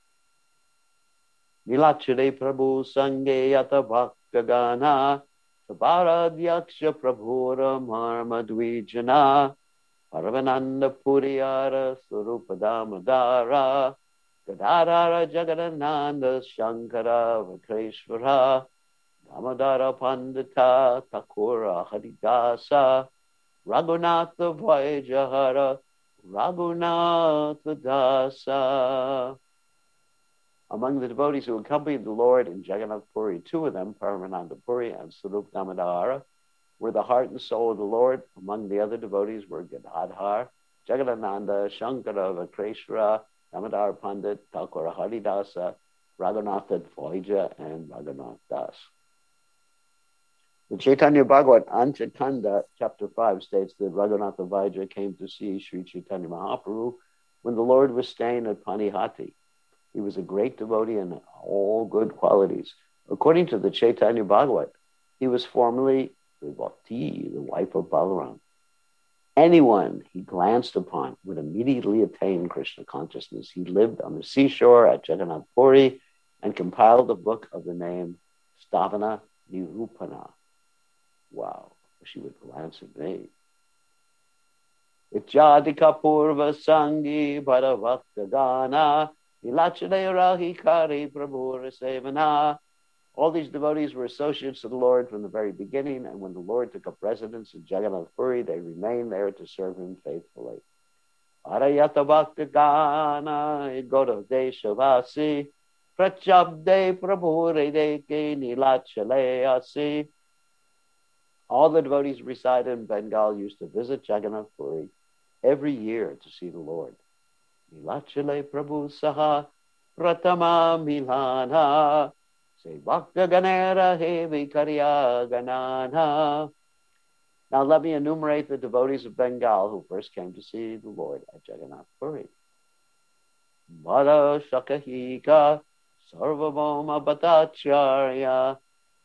Nilachale Prabhu Sange Yata Bhaktagana Sabaradyaksha Prabhura Marmadwijana Paravananda Puriyara Surupadamodara Gadadara Jagadananda Shankara Vakreshvara Damadara Pandita Thakura Haridasa Raghunatha Vajahara Raghunatha Dasa. Among the devotees who accompanied the Lord in Jagannath Puri, two of them, Paramananda Puri and Sarup Damodara, were the heart and soul of the Lord. Among the other devotees were Gadadhar, Jagadananda, Shankara, Vakreshvara, Damodar Pandit, Thakur Haridasa, Raghunatha Dvaja, and Raghunath Das. The Chaitanya Bhagavat, Anchakanda, chapter five, states that Raghunatha Dvaja came to see Sri Chaitanya Mahaprabhu when the Lord was staying at Panihati. He was a great devotee in all good qualities. According to the Chaitanya Bhagavat, he was formerly Vibhakti, the wife of Balaram. Anyone he glanced upon would immediately attain Krishna consciousness. He lived on the seashore at Jagannath Puri and compiled a book of the name Stavana Nirupana. Wow, she would glance at me. Ityadika purva sangi bharavakta gana ilachade rahi kari prabhu sevana. All these devotees were associates of the Lord from the very beginning, and when the Lord took up residence in Jagannath Puri, they remained there to serve him faithfully. Arayata bhakta gana igoda deshavasi prachabde prabhure deke nilachale asi. All the devotees resided in Bengal used to visit Jagannath Puri every year to see the Lord. Nilachale prabhu saha pratama milana. Bhakta Ganera Hevi Karya Ganana. Now let me enumerate the devotees of Bengal who first came to see the Lord at Jagannath Puri. Mara Shakahika Sarvabhauma Bhattacharya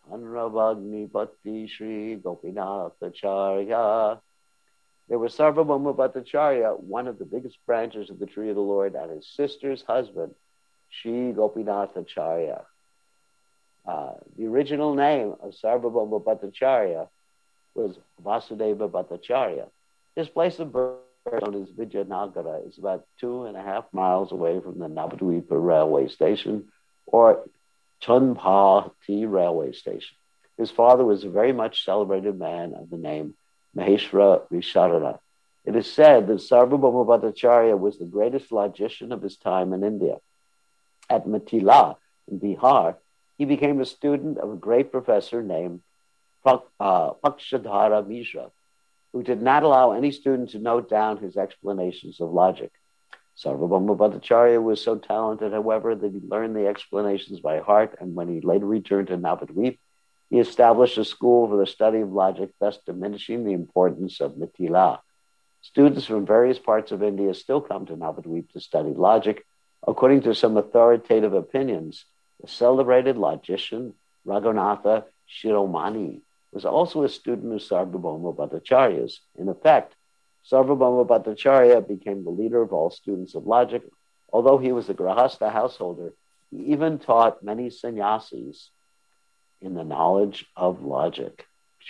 Anravagni Shri Gopinathacharya. There was Sarvabhauma Bhattacharya, one of the biggest branches of the tree of the Lord, and his sister's husband, Shri Gopinathacharya. Uh, the original name of Sarvabhauma Bhattacharya was Vasudeva Bhattacharya. His place of birth, known as Vijayanagara, is about two and a half miles away from the Navadvipa railway station or Chunpati railway station. His father was a very much celebrated man of the name Maheshwara Visharada. It is said that Sarvabhauma Bhattacharya was the greatest logician of his time in India. At Mithila, in Bihar, he became a student of a great professor named uh, Pakshadhara Mishra, who did not allow any student to note down his explanations of logic. Sarvabhauma Bhattacharya was so talented, however, that he learned the explanations by heart, and when he later returned to Navadvip, he established a school for the study of logic, thus diminishing the importance of Mithila. Students from various parts of India still come to Navadvip to study logic. According to some authoritative opinions, the celebrated logician Raghunatha Shiromani was also a student of Sarvabhauma Bhattacharya's. In effect, Sarvabhauma Bhattacharya became the leader of all students of logic. Although he was a Grahastha householder, he even taught many sannyasis in the knowledge of logic.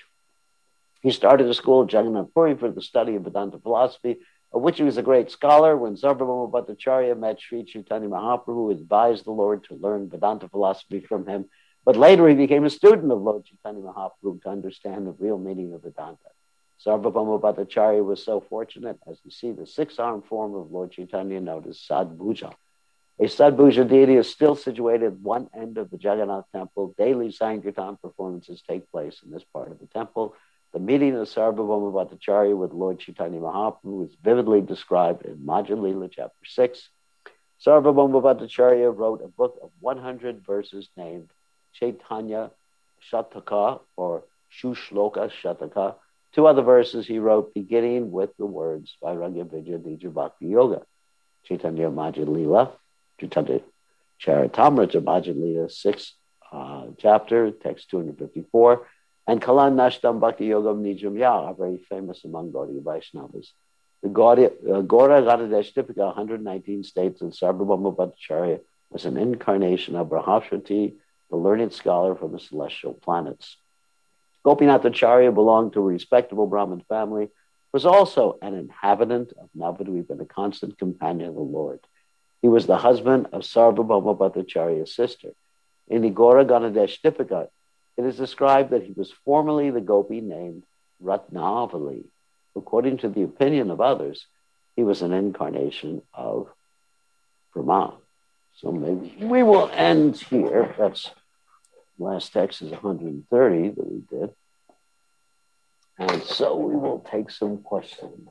He started a school at Jagannath Puri for the study of Vedanta philosophy, of which he was a great scholar. When Sarvabhauma Bhattacharya met Sri Chaitanya Mahaprabhu, he advised the Lord to learn Vedanta philosophy from him. But later he became a student of Lord Chaitanya Mahaprabhu to understand the real meaning of Vedanta. Sarvabhauma Bhattacharya was so fortunate as to see the six-armed form of Lord Chaitanya known as Sadbhuja. A Sadbhuja deity is still situated at one end of the Jagannath temple. Daily Sankirtan performances take place in this part of the temple. The meeting of Sarvabhauma Bhattacharya with Lord Chaitanya Mahaprabhu is vividly described in Madhya Lila chapter six. Sarvabhauma Bhattacharya wrote a book of one hundred verses named Chaitanya Shataka or Shushloka Shataka. Two other verses he wrote beginning with the words Vairagya Vidya Dija Bhakti Yoga. Chaitanya Majid Leela, Chaitanya Charitamrita Majid Leela, sixth uh, chapter, text two hundred fifty-four, and Kalan Nashtam Bhakti Yogam Nijam Ya are very famous among Gaudiya Vaishnavas. The Gaudiya, uh, Gaura Gadadesh Tipika, one hundred nineteen states that Sarvabhauma Bhattacharya was an incarnation of Brahmaspati, the learned scholar from the celestial planets. Gopinath Acharya belonged to a respectable Brahmin family, was also an inhabitant of Navadvip and a constant companion of the Lord. He was the husband of Sarvabhauma Bhattacharya's sister. In the Gaura Ganadesh Tipika, it is described that he was formerly the gopi named Ratnavali. According to the opinion of others, he was an incarnation of Brahma. So maybe we will end here. That's last text is one hundred thirty that we did. And so we will take some questions.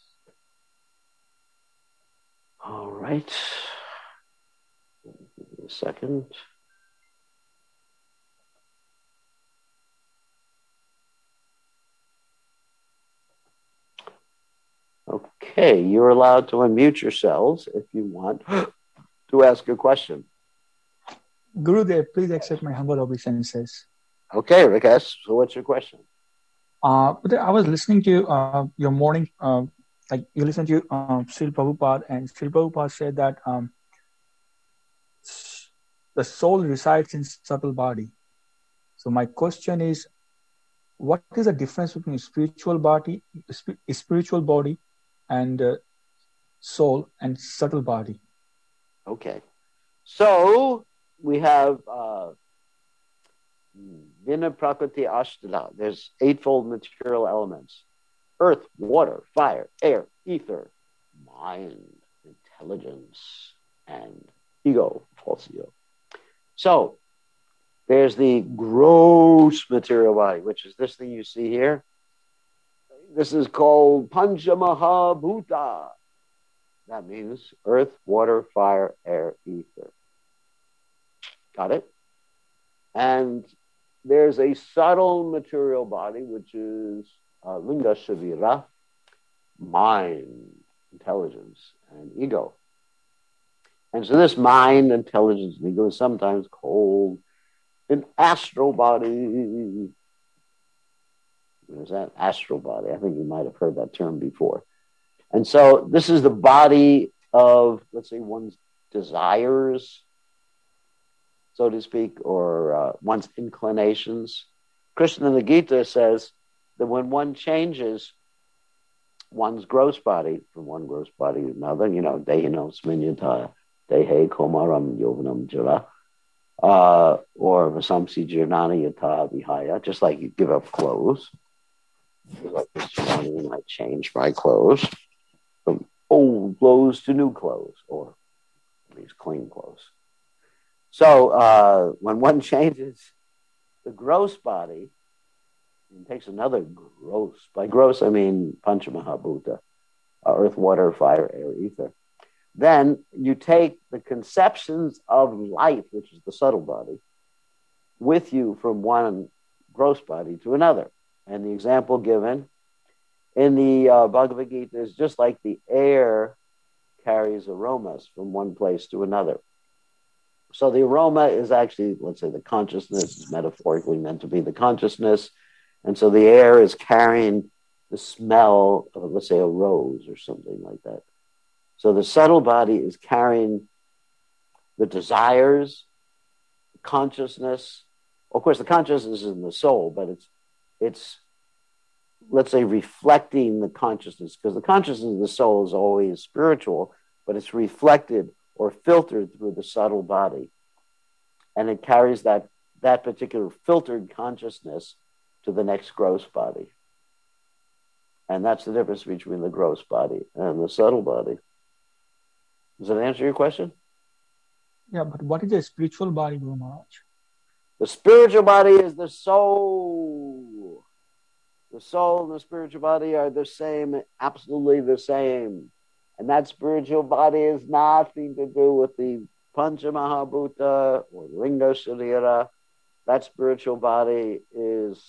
All right. Give me a second. Okay, you're allowed to unmute yourselves if you want to ask a question. Gurudev, please accept my humble obeisances. Okay, Rakesh, so what's your question? Uh, I was listening to uh, your morning, uh, like you listened to uh, Srila Prabhupada, and Srila Prabhupada said that um, the soul resides in subtle body. So my question is, what is the difference between spiritual body, spiritual body, and uh, soul and subtle body? Okay, so we have uh, Vina Prakriti Ashtala. There's eightfold material elements: earth, water, fire, air, ether, mind, intelligence, and ego, false ego. So there's the gross material body, which is this thing you see here. This is called Panchamahabhuta. That means earth, water, fire, air, ether. Got it? And there's a subtle material body, which is uh, Linga Shavira, mind, intelligence, and ego. And so this mind, intelligence, and ego is sometimes called an astral body. There's that astral body. I think you might have heard that term before. And so this is the body of, let's say, one's desires, so to speak, or uh, one's inclinations. Krishna in the Gita says that when one changes one's gross body from one gross body to another, you know, dehino sminyata, dehe komaram yovanam jara, uh, or vasamsi jirnana yata vihaya, just like you give up clothes. Like this morning, I might change my clothes from old clothes to new clothes, or at least clean clothes. So uh, when one changes the gross body and takes another gross, by gross I mean Panchamahabhuta, uh, earth, water, fire, air, ether, then you take the conceptions of life, which is the subtle body, with you from one gross body to another. And the example given in the uh, Bhagavad Gita is just like the air carries aromas from one place to another. So the aroma is actually, let's say, the consciousness is metaphorically meant to be the consciousness. And so the air is carrying the smell of, let's say, a rose or something like that. So the subtle body is carrying the desires, consciousness. Of course, the consciousness is in the soul, but it's, it's let's say, reflecting the consciousness, because the consciousness of the soul is always spiritual, but it's reflected or filtered through the subtle body. And it carries that, that particular filtered consciousness to the next gross body. And that's the difference between the gross body and the subtle body. Does that answer your question? Yeah, but what is the spiritual body, Guru Maharaj? The spiritual body is the soul. The soul and the spiritual body are the same, absolutely the same. And that spiritual body has nothing to do with the Panchamahabhuta or Linga Sharira. That spiritual body is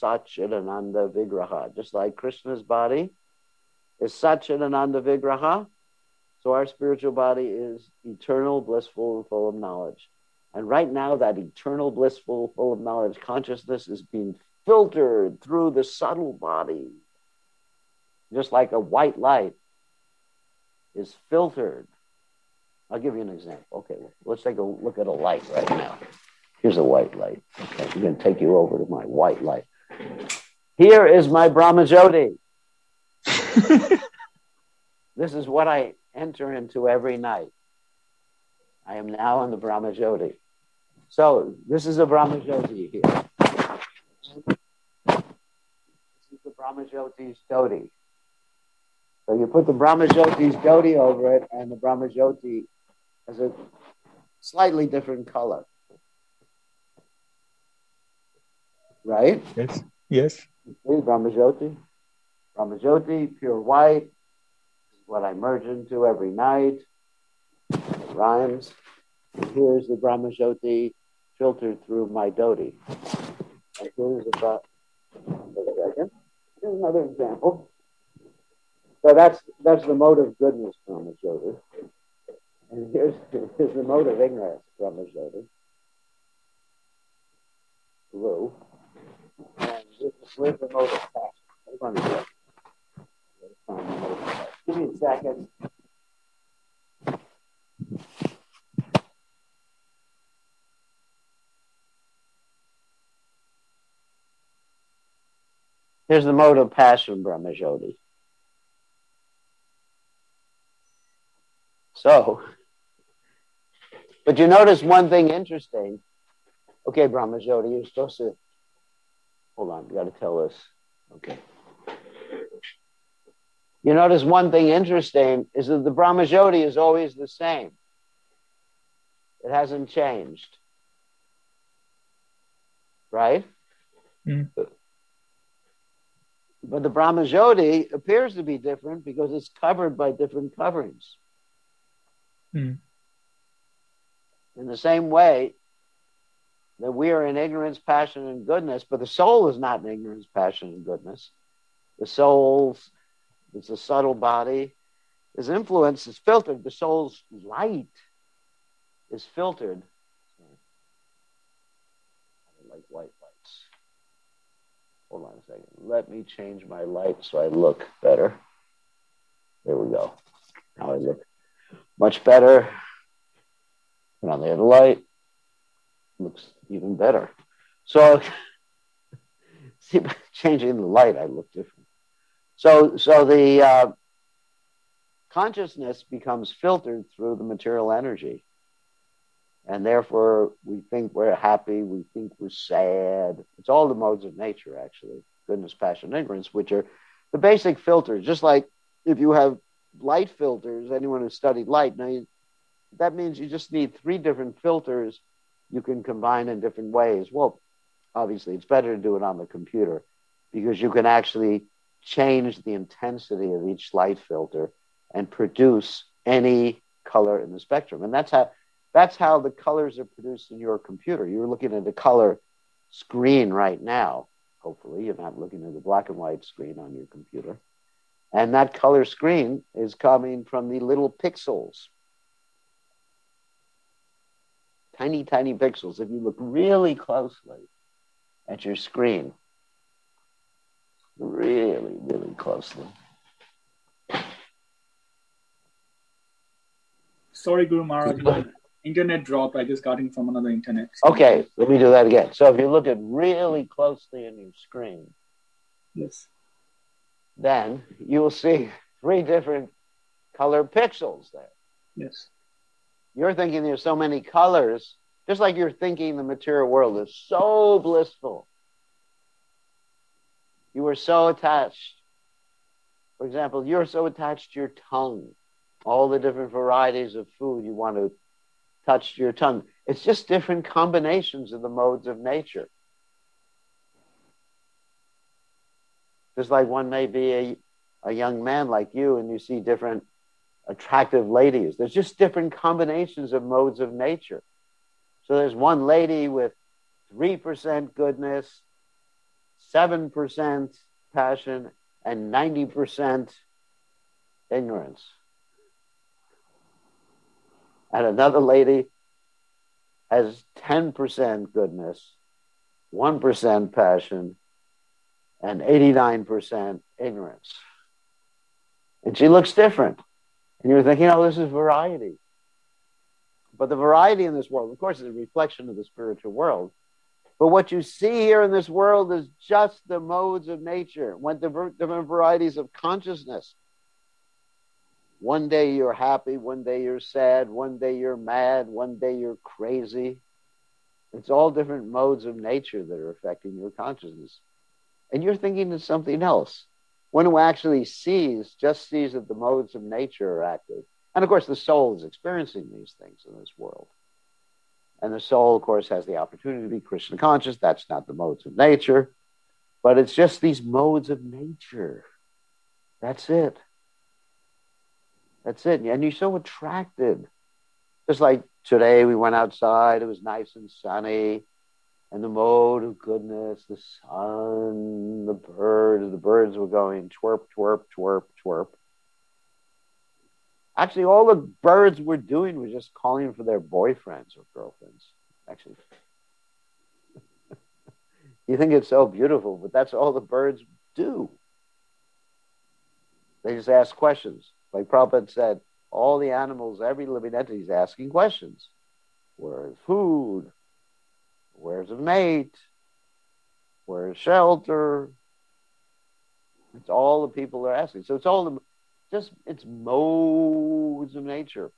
Satchidananda Vigraha. Just like Krishna's body is Satchidananda Vigraha, So our spiritual body is eternal, blissful, and full of knowledge. And right now, that eternal, blissful, full of knowledge consciousness is being filtered through the subtle body, just like a white light is filtered. I'll give you an example. Okay, let's take a look at a light right now. Here's a white light. Okay, I'm going to take you over to my white light. Here is my Brahmajyoti. This is what I enter into every night. I am now in the Brahmajyoti. So this is a Brahmajyoti here. This is the Brahmajyoti's Jyoti. So you put the Brahmajyoti's Jyoti over it, and the Brahmajyoti has a slightly different color. Right? Yes. Yes. See, Brahmajyoti. Brahmajyoti, pure white. This is what I merge into every night. It rhymes. And here's the Brahmajyoti filtered through my Doti. And here's the Brahma. Wait a second. Here's another example. So that's that's the mode of goodness, Brahmajyoti. And here's, here's the mode of ignorance, Brahmajyoti. Blue. And this is where's the mode of passion. Hold on a second. Give me a second. Here's the mode of passion, Brahmajyoti. So, but you notice one thing interesting. Okay, Brahmajyoti, you're supposed to, hold on, you got to tell us. Okay. You notice one thing interesting is that the Brahmajyoti is always the same. It hasn't changed. Right? Mm. But the Brahmajyoti appears to be different because it's covered by different coverings. Mm. In the same way that we are in ignorance, passion, and goodness, but the soul is not in ignorance, passion, and goodness. The soul's, it's a subtle body. Its influence is filtered. The soul's light is filtered. I like white lights. Hold on a second. Let me change my light so I look better. There we go. Now I look much better. Put on the other light. Looks even better. So, see, by changing the light, I look different. So, so the uh, consciousness becomes filtered through the material energy. And therefore, we think we're happy, we think we're sad. It's all the modes of nature, actually. Goodness, passion, ignorance, which are the basic filters. Just like if you have light filters, anyone who's studied light, now you, that means you just need three different filters you can combine in different ways. Well, obviously, it's better to do it on the computer because you can actually change the intensity of each light filter and produce any color in the spectrum. And that's how that's how the colors are produced in your computer. You're looking at a color screen right now. Hopefully, you're not looking at the black and white screen on your computer. And that color screen is coming from the little pixels. Tiny, tiny pixels. If you look really closely at your screen, really, really closely. Sorry, Guru Maharaj, my internet dropped. I just got in from another internet. Okay, let me do that again. So if you look at really closely in your screen, yes, then you will see three different color pixels there. Yes. You're thinking there's so many colors, just like you're thinking the material world is so blissful. You were so attached. For example, you're so attached to your tongue. All the different varieties of food you want to touch your tongue. It's just different combinations of the modes of nature. Just like one may be a, a young man like you and you see different attractive ladies. There's just different combinations of modes of nature. So there's one lady with three percent goodness, seven percent passion, and ninety percent ignorance. And another lady has ten percent goodness, one percent passion, and eighty-nine percent ignorance. And she looks different. And you're thinking, oh, this is variety. But the variety in this world, of course, is a reflection of the spiritual world. But what you see here in this world is just the modes of nature, when different varieties of consciousness. One day you're happy, one day you're sad, one day you're mad, one day you're crazy. It's all different modes of nature that are affecting your consciousness. And you're thinking of something else. One who actually sees, just sees that the modes of nature are active. And of course, the soul is experiencing these things in this world. And the soul, of course, has the opportunity to be Krishna conscious. That's not the modes of nature. But it's just these modes of nature. That's it. That's it. And you're so attracted. Just like today, we went outside. It was nice and sunny. And the mode of goodness, the sun, the birds, the birds were going twerp, twerp, twerp, twerp. Actually, all the birds were doing was just calling for their boyfriends or girlfriends. Actually, you think it's so beautiful, but that's all the birds do. They just ask questions. Like Prabhupada said, all the animals, every living entity is asking questions. Where is food? Where's a mate? Where's shelter? It's all the people are asking. So it's all the, just, it's modes of nature.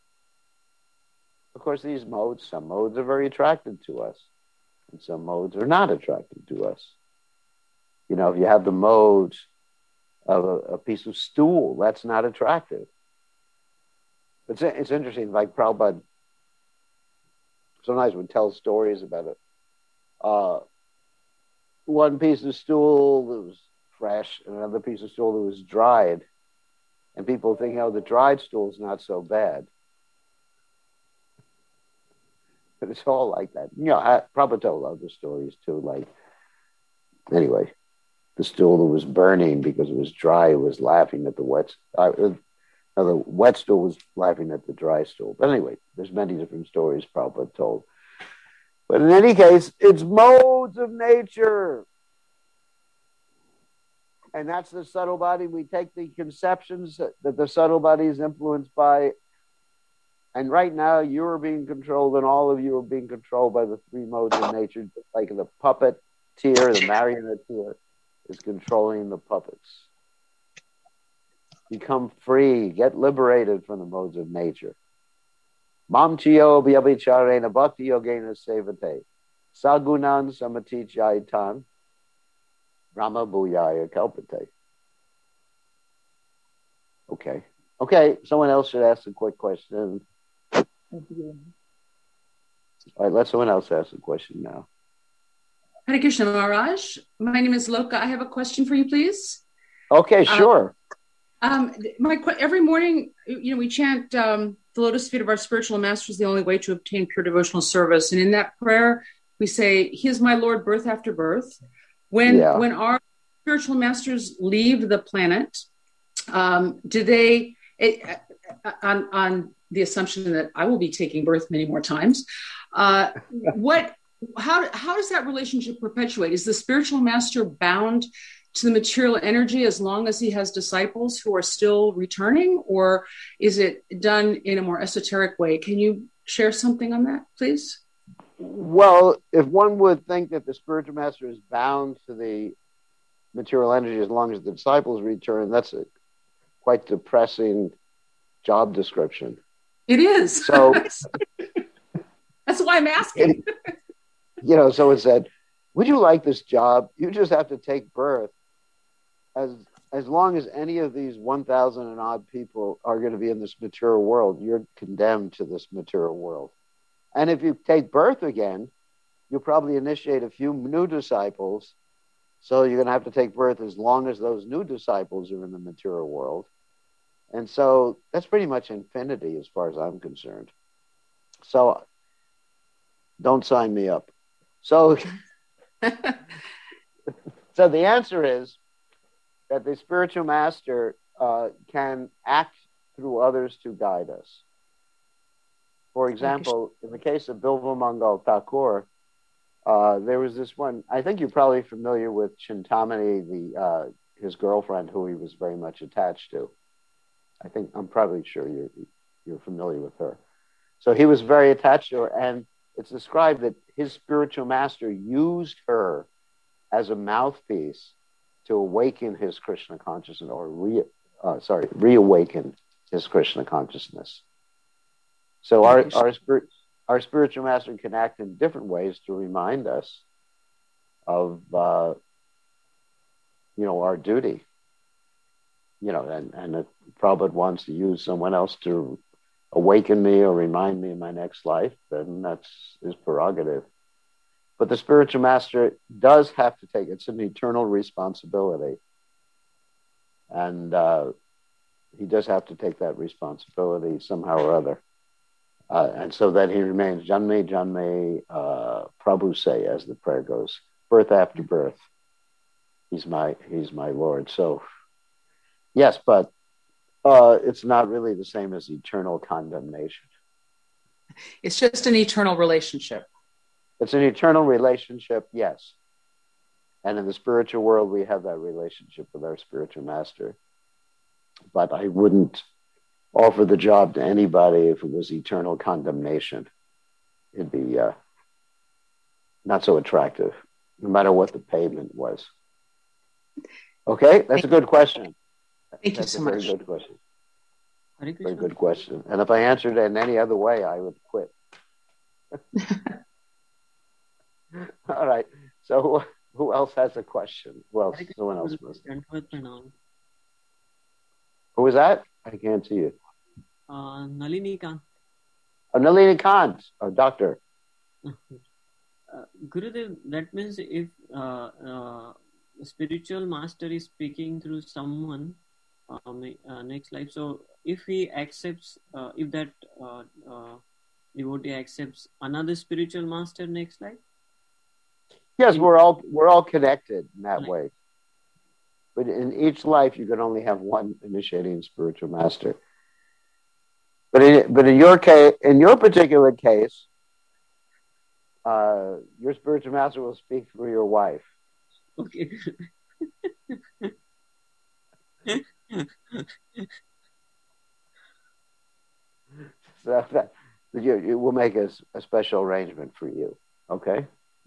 Of course, these modes, some modes are very attractive to us, and some modes are not attractive to us. You know, if you have the modes of a, a piece of stool, that's not attractive. It's, it's interesting, like Prabhupada sometimes would tell stories about it. Uh, one piece of stool that was fresh and another piece of stool that was dried. And people think, oh, the dried stool is not so bad. But it's all like that. You know, I probably told other stories too. Like, anyway, the stool that was burning because it was dry was laughing at the wet. Uh, no, the wet stool was laughing at the dry stool. But anyway, there's many different stories Prabhupada told. But in any case, it's modes of nature. And that's the subtle body. We take the conceptions that the subtle body is influenced by. And right now, you are being controlled, and all of you are being controlled by the three modes of nature, like the puppeteer, the marionetteer, is controlling the puppets. Become free, get liberated from the modes of nature. Mam chiyo vyabhicharena bhakti yogena sevate. Sagunan samati jaitan. Brahma bhuyaya kalpate. Okay. Okay, someone else should ask a quick question. All right, let someone else ask a question now. Hare Krishna Maharaj. My name is Loka. I have a question for you, please. Okay, sure. Um, um, my every morning, you know, we chant um, the lotus feet of our spiritual master is the only way to obtain pure devotional service. And in that prayer, we say, He is my Lord, birth after birth. When yeah. when our spiritual masters leave the planet, um, do they, it, on, on the assumption that I will be taking birth many more times, uh, what, how, how does that relationship perpetuate? Is the spiritual master bound to the material energy as long as he has disciples who are still returning, or is it done in a more esoteric way? Can you share something on that, please? Well, if one would think that the spiritual master is bound to the material energy as long as the disciples return, that's a quite depressing job description. It is. So that's why I'm asking. It, you know, someone said, would you like this job? You just have to take birth. As as long as any of these one thousand and odd people are going to be in this material world, you're condemned to this material world. And if you take birth again, you'll probably initiate a few new disciples. So you're going to have to take birth as long as those new disciples are in the material world. And so that's pretty much infinity as far as I'm concerned. So don't sign me up. So, so the answer is that the spiritual master uh, can act through others to guide us. For example, in the case of Bilva Mangal Thakur, uh, there was this one, I think you're probably familiar with Chintamani, the uh, his girlfriend, who he was very much attached to. I think, I'm probably sure you're, you're familiar with her. So he was very attached to her, and it's described that his spiritual master used her as a mouthpiece to awaken his Krishna consciousness, or re, uh, sorry, reawaken his Krishna consciousness. So our our, spirit, our spiritual master can act in different ways to remind us of, uh, you know, our duty. You know, and, and if Prabhupada wants to use someone else to awaken me or remind me in my next life, then that's his prerogative. But the spiritual master does have to take, it's an eternal responsibility. And uh, he does have to take that responsibility somehow or other. Uh, and so that he remains Janme, Janme, uh, Prabhu say, as the prayer goes, birth after birth. He's my, he's my Lord. So, yes, but uh, it's not really the same as eternal condemnation. It's just an eternal relationship. It's an eternal relationship, yes. And in the spiritual world, we have that relationship with our spiritual master. But I wouldn't offer the job to anybody if it was eternal condemnation. It'd be uh, not so attractive, no matter what the payment was. Okay, that's a good question. Thank that's you so a very much. good question. Very good question. And if I answered it in any other way, I would quit. All right. So who else has a question? Who else? Someone else must. Who was that? I can't see you. Uh, Nalini Kant. Oh, Nalini Kant, oh, doctor. Uh, Gurudev, that means if uh, uh, spiritual master is speaking through someone um, uh, next life, so if he accepts, uh, if that uh, uh, devotee accepts another spiritual master next life? Yes, in- we're all we're all connected in that Right. way. But in each life, you can only have one initiating spiritual master. But in, but in your case, in your particular case, uh, your spiritual master will speak through your wife. Okay. So that, you, you will make a, a special arrangement for you, okay?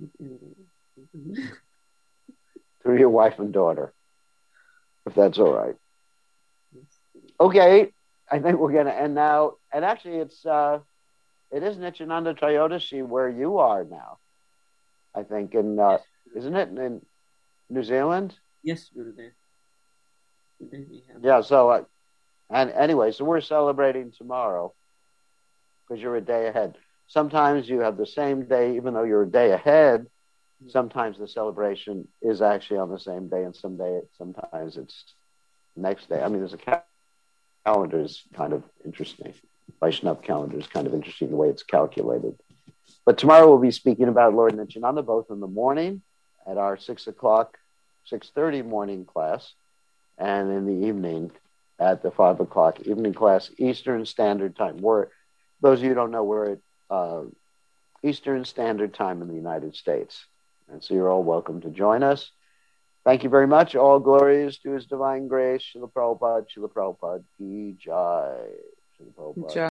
Through your wife and daughter, if that's all right. Okay, I think we're going to end now. And actually, it's uh, it is Nityananda Trayodasi where you are now, I think. In, uh, isn't it in New Zealand? Yes, Gurudev. Today we have- Yeah, so, uh, and anyway, so we're celebrating tomorrow because you're a day ahead. Sometimes you have the same day, even though you're a day ahead. Sometimes the celebration is actually on the same day, and some day, sometimes it's next day. I mean, there's a cal- calendar is kind of interesting. Vaishnav calendar is kind of interesting the way it's calculated. But tomorrow we'll be speaking about Lord Nityananda, both in the morning at our six o'clock, six thirty morning class, and in the evening at the five o'clock evening class, Eastern Standard Time. We're, those of you who don't know, we're at uh, Eastern Standard Time in the United States. And so you're all welcome to join us. Thank you very much. All glories to His Divine Grace. Srila Prabhupada, Srila Prabhupada ki jai. Srila Prabhupada. Jai.